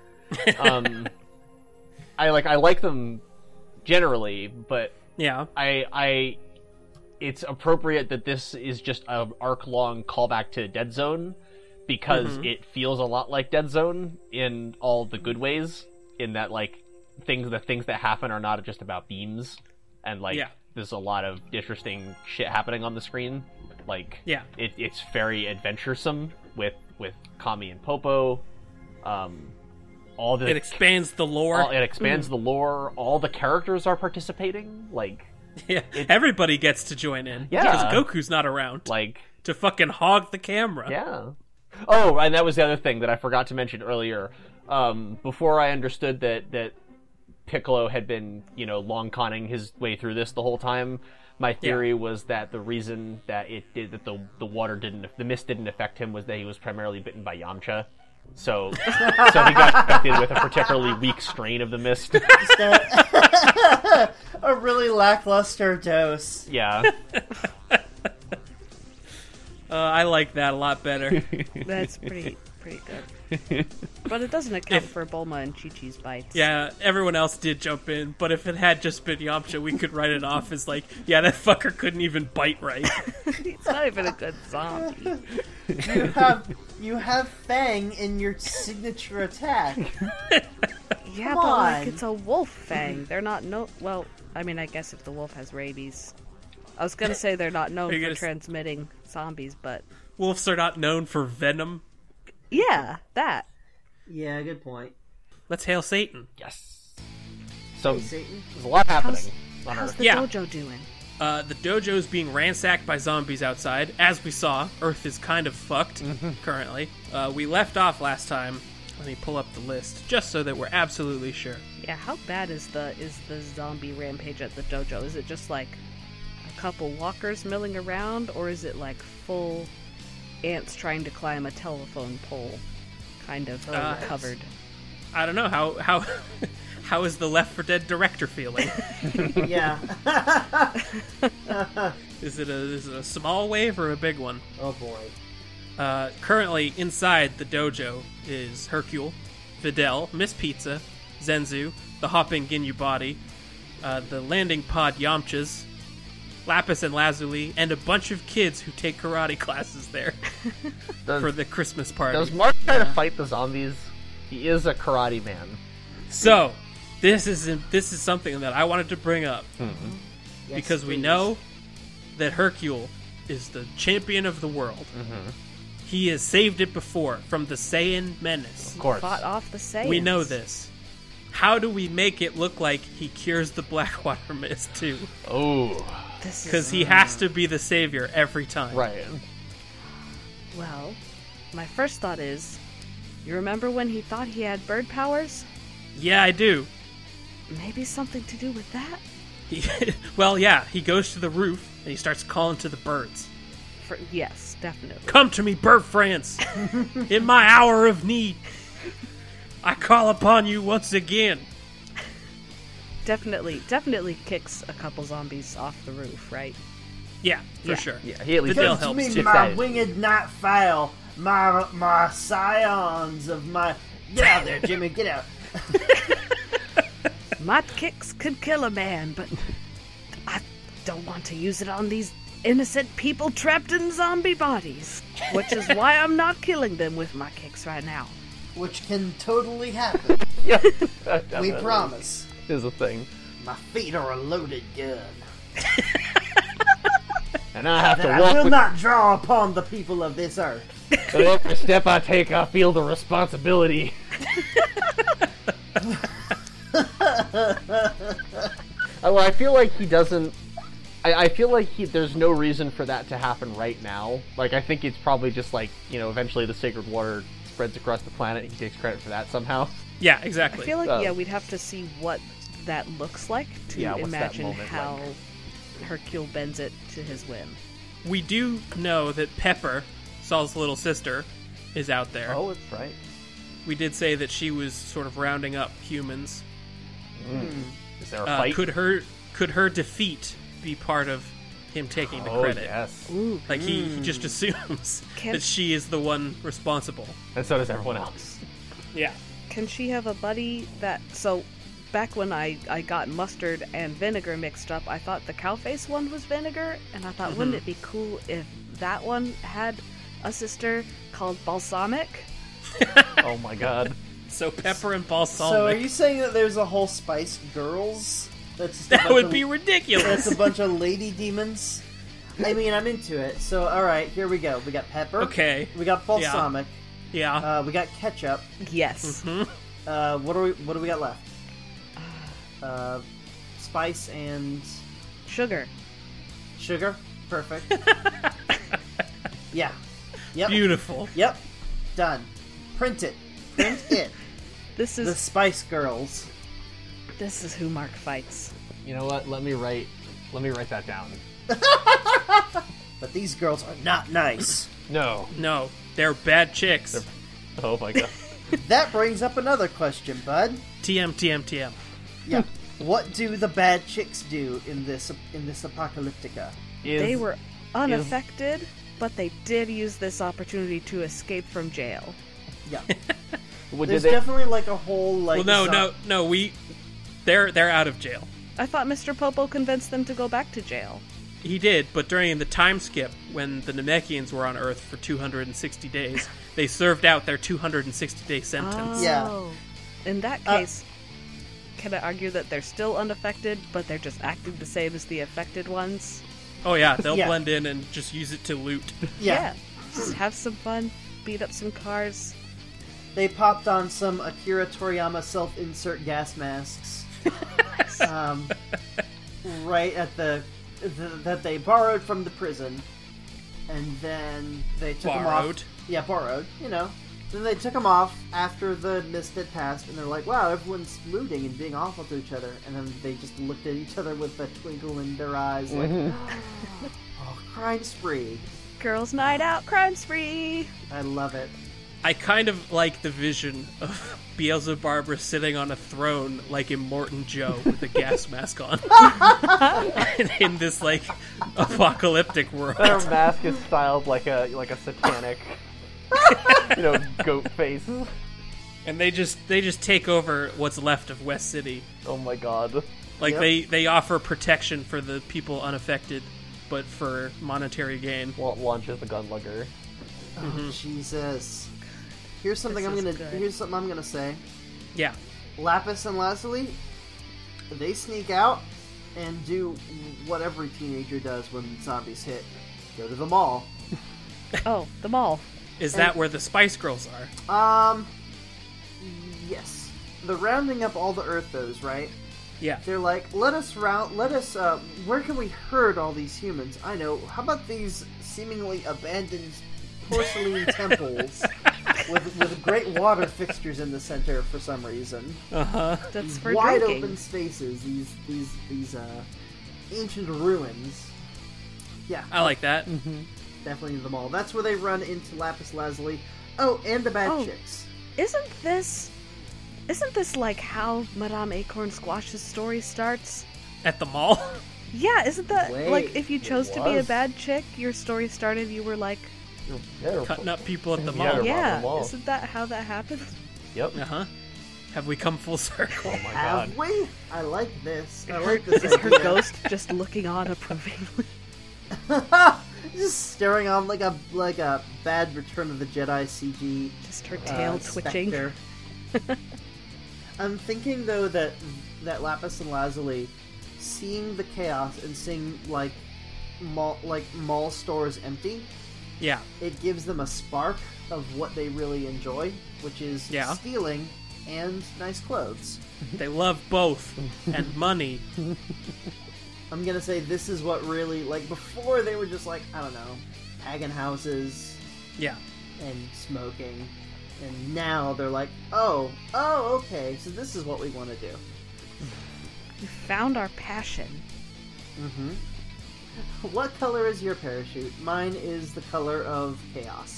S6: I like them generally, but
S2: Yeah.
S6: I it's appropriate that this is just an arc-long callback to Dead Zone because it feels a lot like Dead Zone in all the good ways. In that, the things that happen are not just about beams and like
S2: Yeah.
S6: there's a lot of interesting shit happening on the screen. Like
S2: Yeah.
S6: it's very adventuresome with Kami and Popo. All the
S2: It expands the lore.
S6: it expands the lore. All the characters are participating. Like
S2: Yeah, everybody gets to join in.
S6: Yeah.
S2: Because Goku's not around
S6: like
S2: to fucking hog the camera.
S6: yeah. Oh, and that was the other thing that I forgot to mention earlier. Before I understood that Piccolo had been, long conning his way through this the whole time, my theory was that the reason that the mist didn't affect him was that he was primarily bitten by Yamcha. So he got infected with a particularly weak strain of the mist.
S5: A really lackluster dose.
S6: Yeah.
S2: I like that a lot better.
S4: That's pretty good. But it doesn't account for Bulma and Chi-Chi's bites.
S2: Yeah, everyone else did jump in, but if it had just been Yamcha, we could write it off as like, yeah, that fucker couldn't even bite right.
S4: It's not even a good zombie.
S5: You have Fang in your signature attack.
S4: Yeah,
S5: Come
S4: but like
S5: on.
S4: it's a wolf fang. They're not well, I mean, I guess if the wolf has rabies. I was gonna say they're not known
S2: Are you
S4: for
S2: gonna
S4: transmitting zombies, but
S2: Wolves are not known for venom.
S4: yeah, that.
S5: Yeah, good point.
S2: Let's hail Satan.
S6: Yes. So
S5: Hey, Satan.
S6: there's a lot happening on
S4: How's
S6: Earth.
S4: the
S2: Yeah.
S4: dojo doing?
S2: The dojo's being ransacked by zombies outside. As we saw, Earth is kind of fucked currently. We left off last time. Let me pull up the list, just so that we're absolutely sure.
S4: Yeah, how bad is the zombie rampage at the dojo? Is it just like a couple walkers milling around, or is it like full ants trying to climb a telephone pole, kind of covered?
S2: I don't know, how how is the Left 4 Dead director feeling?
S5: Yeah.
S2: Is it a small wave or a big one?
S5: Oh boy.
S2: Currently, inside the dojo is Hercule, Videl, Miss Pizza, Zenzu, the Hopping Ginyu Body, the Landing Pod Yamchas, Lapis and Lazuli, and a bunch of kids who take karate classes there for the Christmas party.
S6: Does Mark try to fight the zombies? He is a karate man.
S2: So, this is something that I wanted to bring up
S5: Yes,
S2: because we
S5: please.
S2: know that Hercule is the champion of the world. He has saved it before from the Saiyan menace.
S6: Of course.
S4: Fought off the Saiyans.
S2: We know this. How do we make it look like he cures the Blackwater Mist too?
S6: Oh.
S2: Because he has to be the savior every time.
S6: Right.
S4: Well, my first thought is, you remember when he thought he had bird powers?
S2: Yeah, I do.
S4: Maybe something to do with that?
S2: Well, yeah, he goes to the roof and he starts calling to the birds.
S4: Yes, definitely.
S2: Come to me, Bird France, in my hour of need. I call upon you once again.
S4: Definitely kicks a couple zombies off the roof, right?
S2: Yeah, for
S4: Yeah.
S2: sure.
S6: Yeah, he at least
S2: Videl
S5: Come to
S2: helps
S5: me,
S2: too.
S5: my
S6: Excited.
S5: winged night fowl, my scions of my. Get out there, Jimmy! Get out.
S4: My kicks could kill a man, but I don't want to use it on these innocent people trapped in zombie bodies. Which is why I'm not killing them with my kicks right now.
S5: Which can totally happen.
S6: Yeah.
S5: We promise.
S6: Is a thing.
S5: My feet are a loaded gun.
S6: And I have to
S5: That I
S6: walk
S5: will
S6: with
S5: not draw upon the people of this earth.
S6: but every step I take, I feel the responsibility. I feel like he doesn't. I feel like there's no reason for that to happen right now. Like, I think it's probably just like, eventually the sacred water spreads across the planet and he takes credit for that somehow.
S2: Yeah,
S4: I
S2: exactly.
S4: feel like,
S6: Oh.
S4: we'd have to see what that looks like to
S6: Yeah, what's that
S4: imagine
S6: moment
S4: how Hercule bends it to his whim.
S2: We do know that Pepper, Saul's little sister, is out there.
S6: Oh, it's right.
S2: We did say that she was sort of rounding up humans.
S6: Is there a fight?
S2: Could her defeat be part of him taking the
S6: oh,
S2: credit?
S6: yes.
S4: Ooh.
S2: Like he just assumes
S4: Can't-
S2: that she is the one responsible.
S6: And so does everyone else.
S2: Yeah.
S4: Can she have a buddy that... So, back when I got mustard and vinegar mixed up, I thought the cowface one was vinegar, and I thought, wouldn't it be cool if that one had a sister called Balsamic?
S6: Oh my god.
S2: So Pepper and
S5: So are
S2: Balsamic.
S5: you saying that there's a whole Spice Girls That's just a
S2: That
S5: bunch
S2: would
S5: of-
S2: be
S5: That's
S2: ridiculous.
S5: a bunch of lady demons. I mean, I'm into it. So, all right, here we go. We got Pepper.
S2: Okay.
S5: We got Balsamic.
S2: Yeah.
S5: We got Ketchup.
S4: Yes.
S5: What do we got left? Spice and
S4: Sugar.
S5: sugar. Perfect. Yeah. Yep.
S2: Beautiful.
S5: Yep. Done. Print it. Print it.
S4: This
S5: The
S4: is
S5: Spice Girls.
S4: this is who Mark fights.
S6: You know what? Let me write that down.
S5: But these girls are not nice.
S6: No.
S2: No, they're bad chicks.
S6: Oh my god.
S5: That brings up another question, bud.
S2: TM.
S5: Yeah. What do the bad chicks do in this apocalyptica?
S4: They were unaffected, but they did use this opportunity to escape from jail.
S5: Yeah.
S6: Did
S5: There's
S6: they,
S5: definitely like a whole like.
S2: Well, no. They're out of jail.
S4: I thought Mr. Popo convinced them to go back to jail.
S2: He did, but during the time skip when the Namekians were on Earth for 260 days, they served out their 260-day sentence.
S5: Yeah.
S4: Oh. In that case, can I argue that they're still unaffected, but they're just acting the same as the affected ones?
S2: Oh yeah, they'll
S5: Yeah.
S2: blend in and just use it to loot.
S5: Yeah.
S4: Just have some fun, beat up some cars.
S5: They popped on some Akira Toriyama self-insert gas masks. Right at that they borrowed from the prison, and then they took them
S2: Borrowed.
S5: off. Yeah, borrowed. You know. Then they took them off after the mist had passed, and they're like, "Wow, everyone's looting and being awful to each other." And then they just looked at each other with a twinkle in their eyes, like, "Oh, crime spree!"
S4: Girls' night out, crime spree!
S5: I love it.
S2: I kind of like the vision of Beelzebarbara sitting on a throne like Immortan Joe with a gas mask on in this like apocalyptic world.
S6: their mask is styled like a satanic, goat face.
S2: And they just take over what's left of West City.
S6: Oh my god.
S2: Like
S5: Yep.
S2: they offer protection for the people unaffected, but for monetary gain.
S6: Launches the gunlugger.
S5: Oh, Jesus. Here's something
S4: This
S5: I'm
S4: is
S5: gonna.
S4: good.
S5: Here's something I'm gonna say.
S2: Yeah.
S5: Lapis and Lazuli, they sneak out and do what every teenager does when zombies hit. Go to the mall.
S4: Oh, the mall.
S2: Is that where the Spice Girls are?
S5: Yes. They're rounding up all the Earthos, right?
S2: Yeah.
S5: They're like, where can we herd all these humans? I know, how about these seemingly abandoned porcelain temples with great water fixtures in the center for some reason?
S4: That's for
S5: Wide
S4: drinking.
S5: open spaces, these ancient ruins. Yeah,
S2: I like that.
S5: definitely the mall. That's where they run into Lapis Lazuli. Oh, and the bad
S4: Oh.
S5: chicks.
S4: Isn't this like how Madame Acorn Squash's story starts?
S2: At the mall?
S4: Yeah, isn't that
S5: Wait,
S4: like if you chose to be a
S6: was.
S4: bad chick, your story started, you were like,
S2: Cutting up people at the
S6: Yeah,
S2: mall.
S6: Robbing the
S4: yeah,
S6: mall.
S4: isn't that how that happened?
S6: Yep.
S2: Uh-huh. Have we come full circle?
S6: Oh my
S5: Have
S6: god.
S5: we? I like this. I like this.
S4: Is her
S5: idea.
S4: ghost just looking on approvingly?
S5: Just staring on like a bad Return of the Jedi CG.
S4: Just her tail twitching.
S5: specter. I'm thinking though that Lapis and Lazuli, seeing the chaos and seeing like mall stores empty,
S2: Yeah.
S5: it gives them a spark of what they really enjoy, which is
S2: Yeah.
S5: stealing and nice clothes.
S2: They love both. And money.
S5: I'm gonna say this is what really, like, before they were just like, I don't know, tagging houses
S2: Yeah.
S5: and smoking, and now they're like, oh, okay, so this is what we want to do.
S4: We found our passion.
S5: What color is your parachute? Mine is the color of chaos.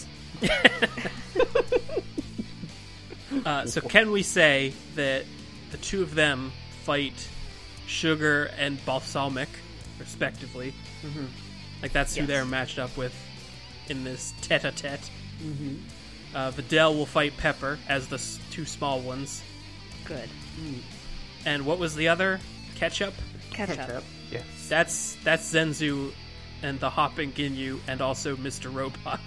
S2: So can we say that the two of them fight Sugar and Balsamic, respectively? Like that's who
S4: Yes.
S2: they're matched up with in this tete-a-tete. Videl will fight Pepper as the two small ones.
S4: Good.
S2: And what was the other? Ketchup?
S4: Ketchup.
S6: Yes.
S2: That's Zenzu and the Hopping Ginyu and also Mr. Robot.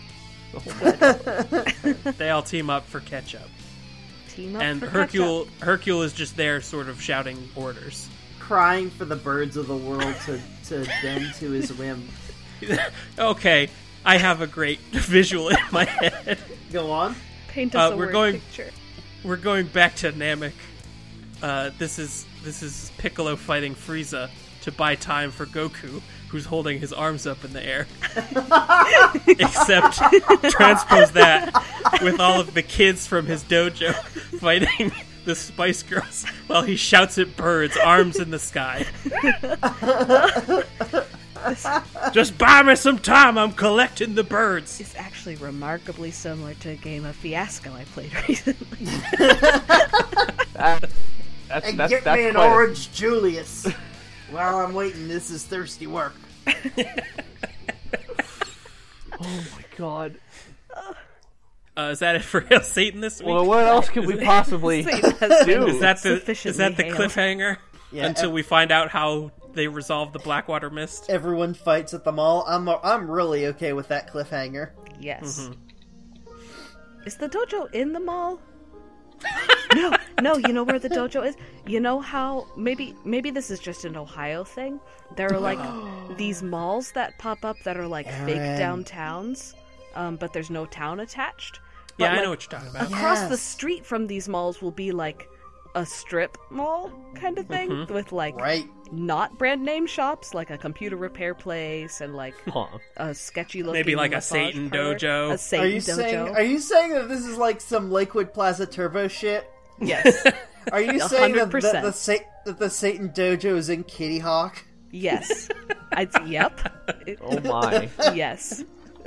S2: They all team up for Ketchup.
S4: Team up
S2: And
S4: for
S2: Hercule is just there sort of shouting orders.
S5: crying for the birds of the world to bend to his whim.
S2: Okay, I have a great visual in my head.
S5: Go on.
S4: Paint us a
S2: we're
S4: word
S2: going-
S4: picture.
S2: We're going back to Namek. This is Piccolo fighting Frieza to buy time for Goku, who's holding his arms up in the air. Except transpose that with all of the kids from his dojo fighting the Spice Girls while he shouts at birds, arms in the sky. Just buy me some time, I'm collecting the birds.
S4: It's actually remarkably similar to a game of Fiasco I played recently.
S5: And
S6: That's
S5: get me an
S6: quite a-
S5: orange Julius. While I'm waiting, this is thirsty work.
S6: Oh my god.
S2: Is that it for Hail Satan this week?
S6: Well, what else could we possibly
S4: Satan has
S6: do?
S2: is that the
S4: sufficiently hailed.
S2: cliffhanger?
S5: Yeah,
S2: Until we find out how they resolve the Blackwater Mist?
S5: Everyone fights at the mall. I'm really okay with that cliffhanger.
S4: Yes. Is the dojo in the mall? No, you know where the dojo is? You know how, maybe this is just an Ohio thing? There are, like, these malls that pop up that are, like, fake
S5: Aaron.
S4: downtowns, but there's no town attached.
S2: Yeah,
S4: But,
S2: I
S4: like,
S2: know what you're talking about.
S4: Across the
S5: Yes.
S4: street from these malls will be, like, a strip mall kind of thing with, like,
S5: Right.
S4: not brand name shops, like a computer repair place and, like,
S6: Huh.
S4: a sketchy looking
S2: Maybe like a
S4: massage
S2: Satan
S4: parlor.
S2: dojo.
S4: A Satan dojo.
S5: Are you saying that this is like some Lakewood Plaza Turbo shit?
S4: Yes.
S5: Are you saying that
S4: 100%.
S5: that the Satan dojo is in Kitty Hawk?
S4: Yes. Yep.
S6: Oh my.
S4: Yes.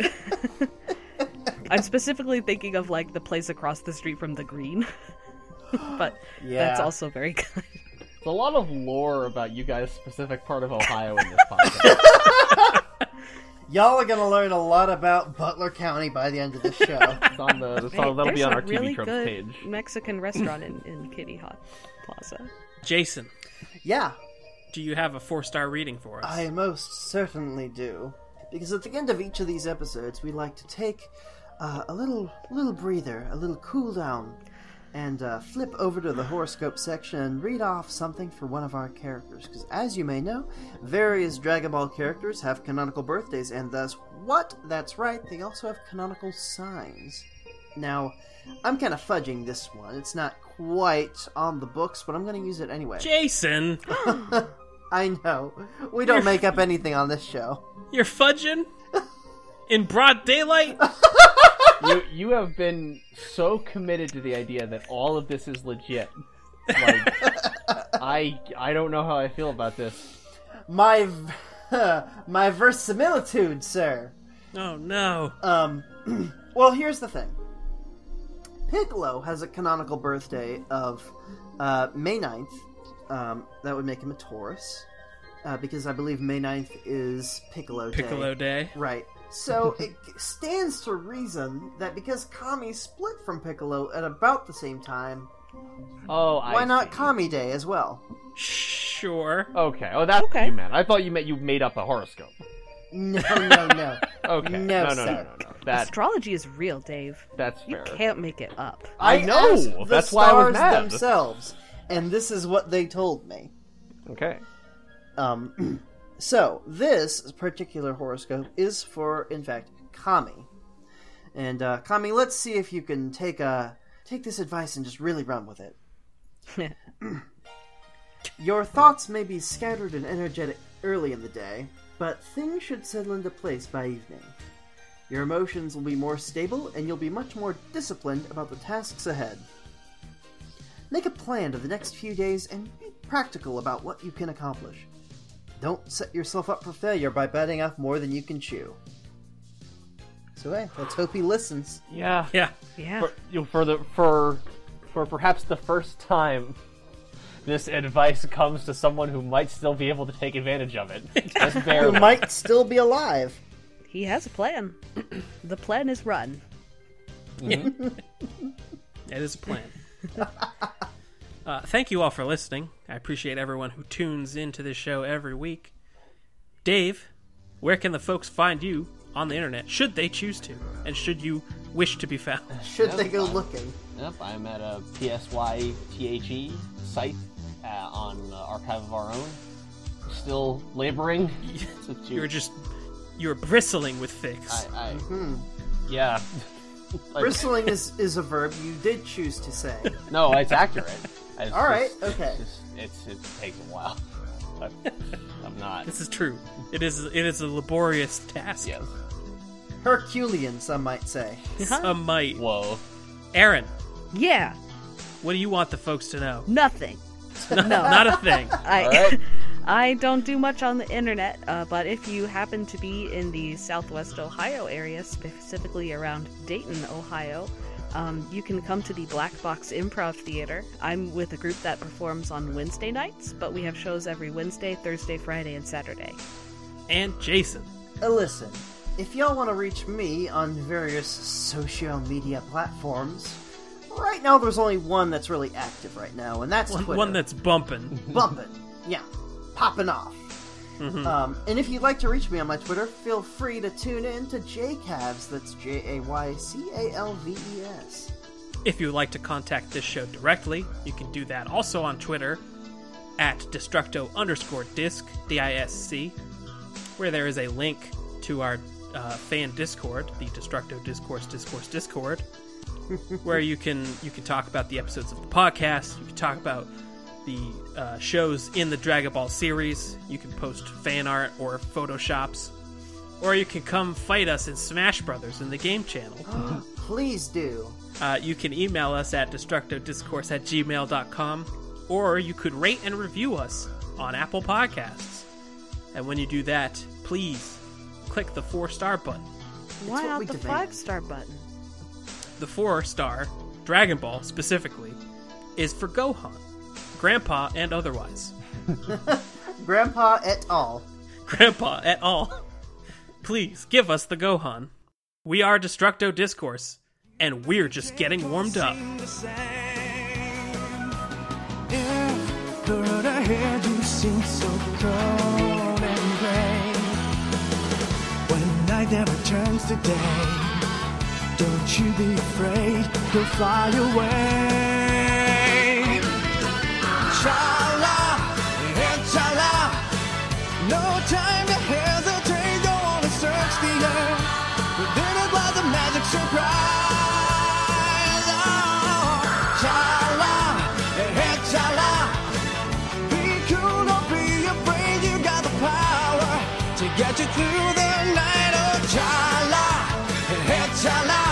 S4: I'm specifically thinking of, like, the place across the street from the Green. But
S5: Yeah.
S4: that's also very good.
S6: There's a lot of lore about you guys' specific part of Ohio in this podcast.
S5: Y'all are gonna learn a lot about Butler County by the end of the show.
S6: It's on the, that'll
S4: There's
S6: be on
S4: a
S6: our TV
S4: really
S6: Tropes
S4: good
S6: page.
S4: Mexican restaurant in Kitty Hawk Plaza.
S2: Jason,
S5: Yeah,
S2: do you have a 4-star reading for us?
S5: I most certainly do. Because at the end of each of these episodes, we like to take a little breather, a little cool down, and flip over to the horoscope section and read off something for one of our characters. Because as you may know, various Dragon Ball characters have canonical birthdays, and thus, what? That's right, they also have canonical signs. Now, I'm kind of fudging this one. It's not quite on the books, but I'm going to use it anyway.
S2: Jason,
S5: I know. We don't make up anything on this show.
S2: you're fudging? In broad daylight?
S6: You have been so committed to the idea that all of this is legit. Like, I don't know how I feel about this.
S5: My verisimilitude, sir.
S2: Oh no.
S5: Well, here's the thing. Piccolo has a canonical birthday of May 9th. That would make him a Taurus. Because I believe May 9th is Piccolo Day.
S2: Piccolo Day.
S5: Right. So it stands to reason that because Kami split from Piccolo at about the same time,
S6: Oh,
S5: why not
S6: see.
S5: Kami Day as well?
S2: Sure.
S6: Okay. Oh, that's
S4: Okay.
S6: what you meant. I thought you meant you made up a horoscope.
S5: No.
S6: Okay.
S5: No,
S6: No.
S5: sir.
S6: That
S4: Astrology is real, Dave.
S6: that's
S4: You
S6: fair.
S4: can't make it up.
S6: I know!
S5: asked the
S6: That's why I was
S5: stars
S6: mad.
S5: themselves, and this is what they told me.
S6: Okay.
S5: So, this particular horoscope is for, in fact, Kami. And, Kami, let's see if you can take this advice and just really run with it. Your thoughts may be scattered and energetic early in the day, but things should settle into place by evening. Your emotions will be more stable, and you'll be much more disciplined about the tasks ahead. Make a plan of the next few days and be practical about what you can accomplish. Don't set yourself up for failure by biting off more than you can chew. So hey, let's hope he listens.
S6: Yeah.
S2: Yeah.
S4: Yeah.
S6: For perhaps the first time, this advice comes to someone who might still be able to take advantage of it. Just bear
S5: Who
S6: with
S5: might still be alive.
S4: He has a plan. The plan is run.
S2: It is a plan. Thank you all for listening. I appreciate everyone who tunes into this show every week. Dave, where can the folks find you on the internet, should they choose to, and should you wish to be found?
S5: Should they go looking?
S6: Yep, I'm at a PSYTHE site on Archive of Our Own. Still laboring.
S2: You're bristling with fics.
S6: Yeah.
S5: Bristling is a verb you did choose to say.
S6: No, it's accurate.
S5: All right, okay.
S6: It takes a while. But I'm not.
S2: This is true. It is a laborious task.
S6: Yes.
S5: Herculean, some might say.
S2: Some might.
S6: Whoa.
S2: Aaron,
S4: Yeah,
S2: what do you want the folks to know?
S4: nothing. No,
S2: Not a thing.
S6: Alright.
S4: I don't do much on the internet, but if you happen to be in the Southwest Ohio area, specifically around Dayton, Ohio, you can come to the Black Box Improv Theater. I'm with a group that performs on Wednesday nights, but we have shows every Wednesday, Thursday, Friday, and Saturday.
S2: And Jason.
S5: Listen, if y'all want to reach me on various social media platforms, right now there's only one that's really active right now, and that's Twitter.
S2: One that's bumping.
S5: Bumping. Yeah. Popping off. And if you'd like to reach me on my Twitter, feel free to tune in to JCalves. That's JAYCALVES.
S2: If you would like to contact this show directly, you can do that also on Twitter at Destructo_disc, DISC, where there is a link to our fan Discord, the Destructo Discourse Discord, where you can talk about the episodes of the podcast, you can talk about the shows in the Dragon Ball series, you can post fan art or photoshops, or you can come fight us in Smash Brothers in the game channel.
S5: Please do.
S2: You can email us at destructodiscourse@gmail.com, or you could rate and review us on Apple Podcasts. And when you do that, please click the 4-star button.
S4: Why
S5: what
S4: not
S5: we
S4: the
S5: demand.
S4: 5-star button?
S2: The 4-star, Dragon Ball specifically, is for Gohan, Grandpa and otherwise.
S5: Grandpa et al.
S2: Grandpa et al. Please give us the Gohan. We are Destructo Discourse, and we're just getting warmed up.
S1: If the road ahead you seem so cold and gray, when night never turns to day, don't you be afraid, go fly away. Chala, chala, no time to hesitate, don't wanna search the earth, within it lies a magic surprise. Oh, chala, chala, be cool, don't be afraid, you got the power to get you through the night. Oh, chala, chala.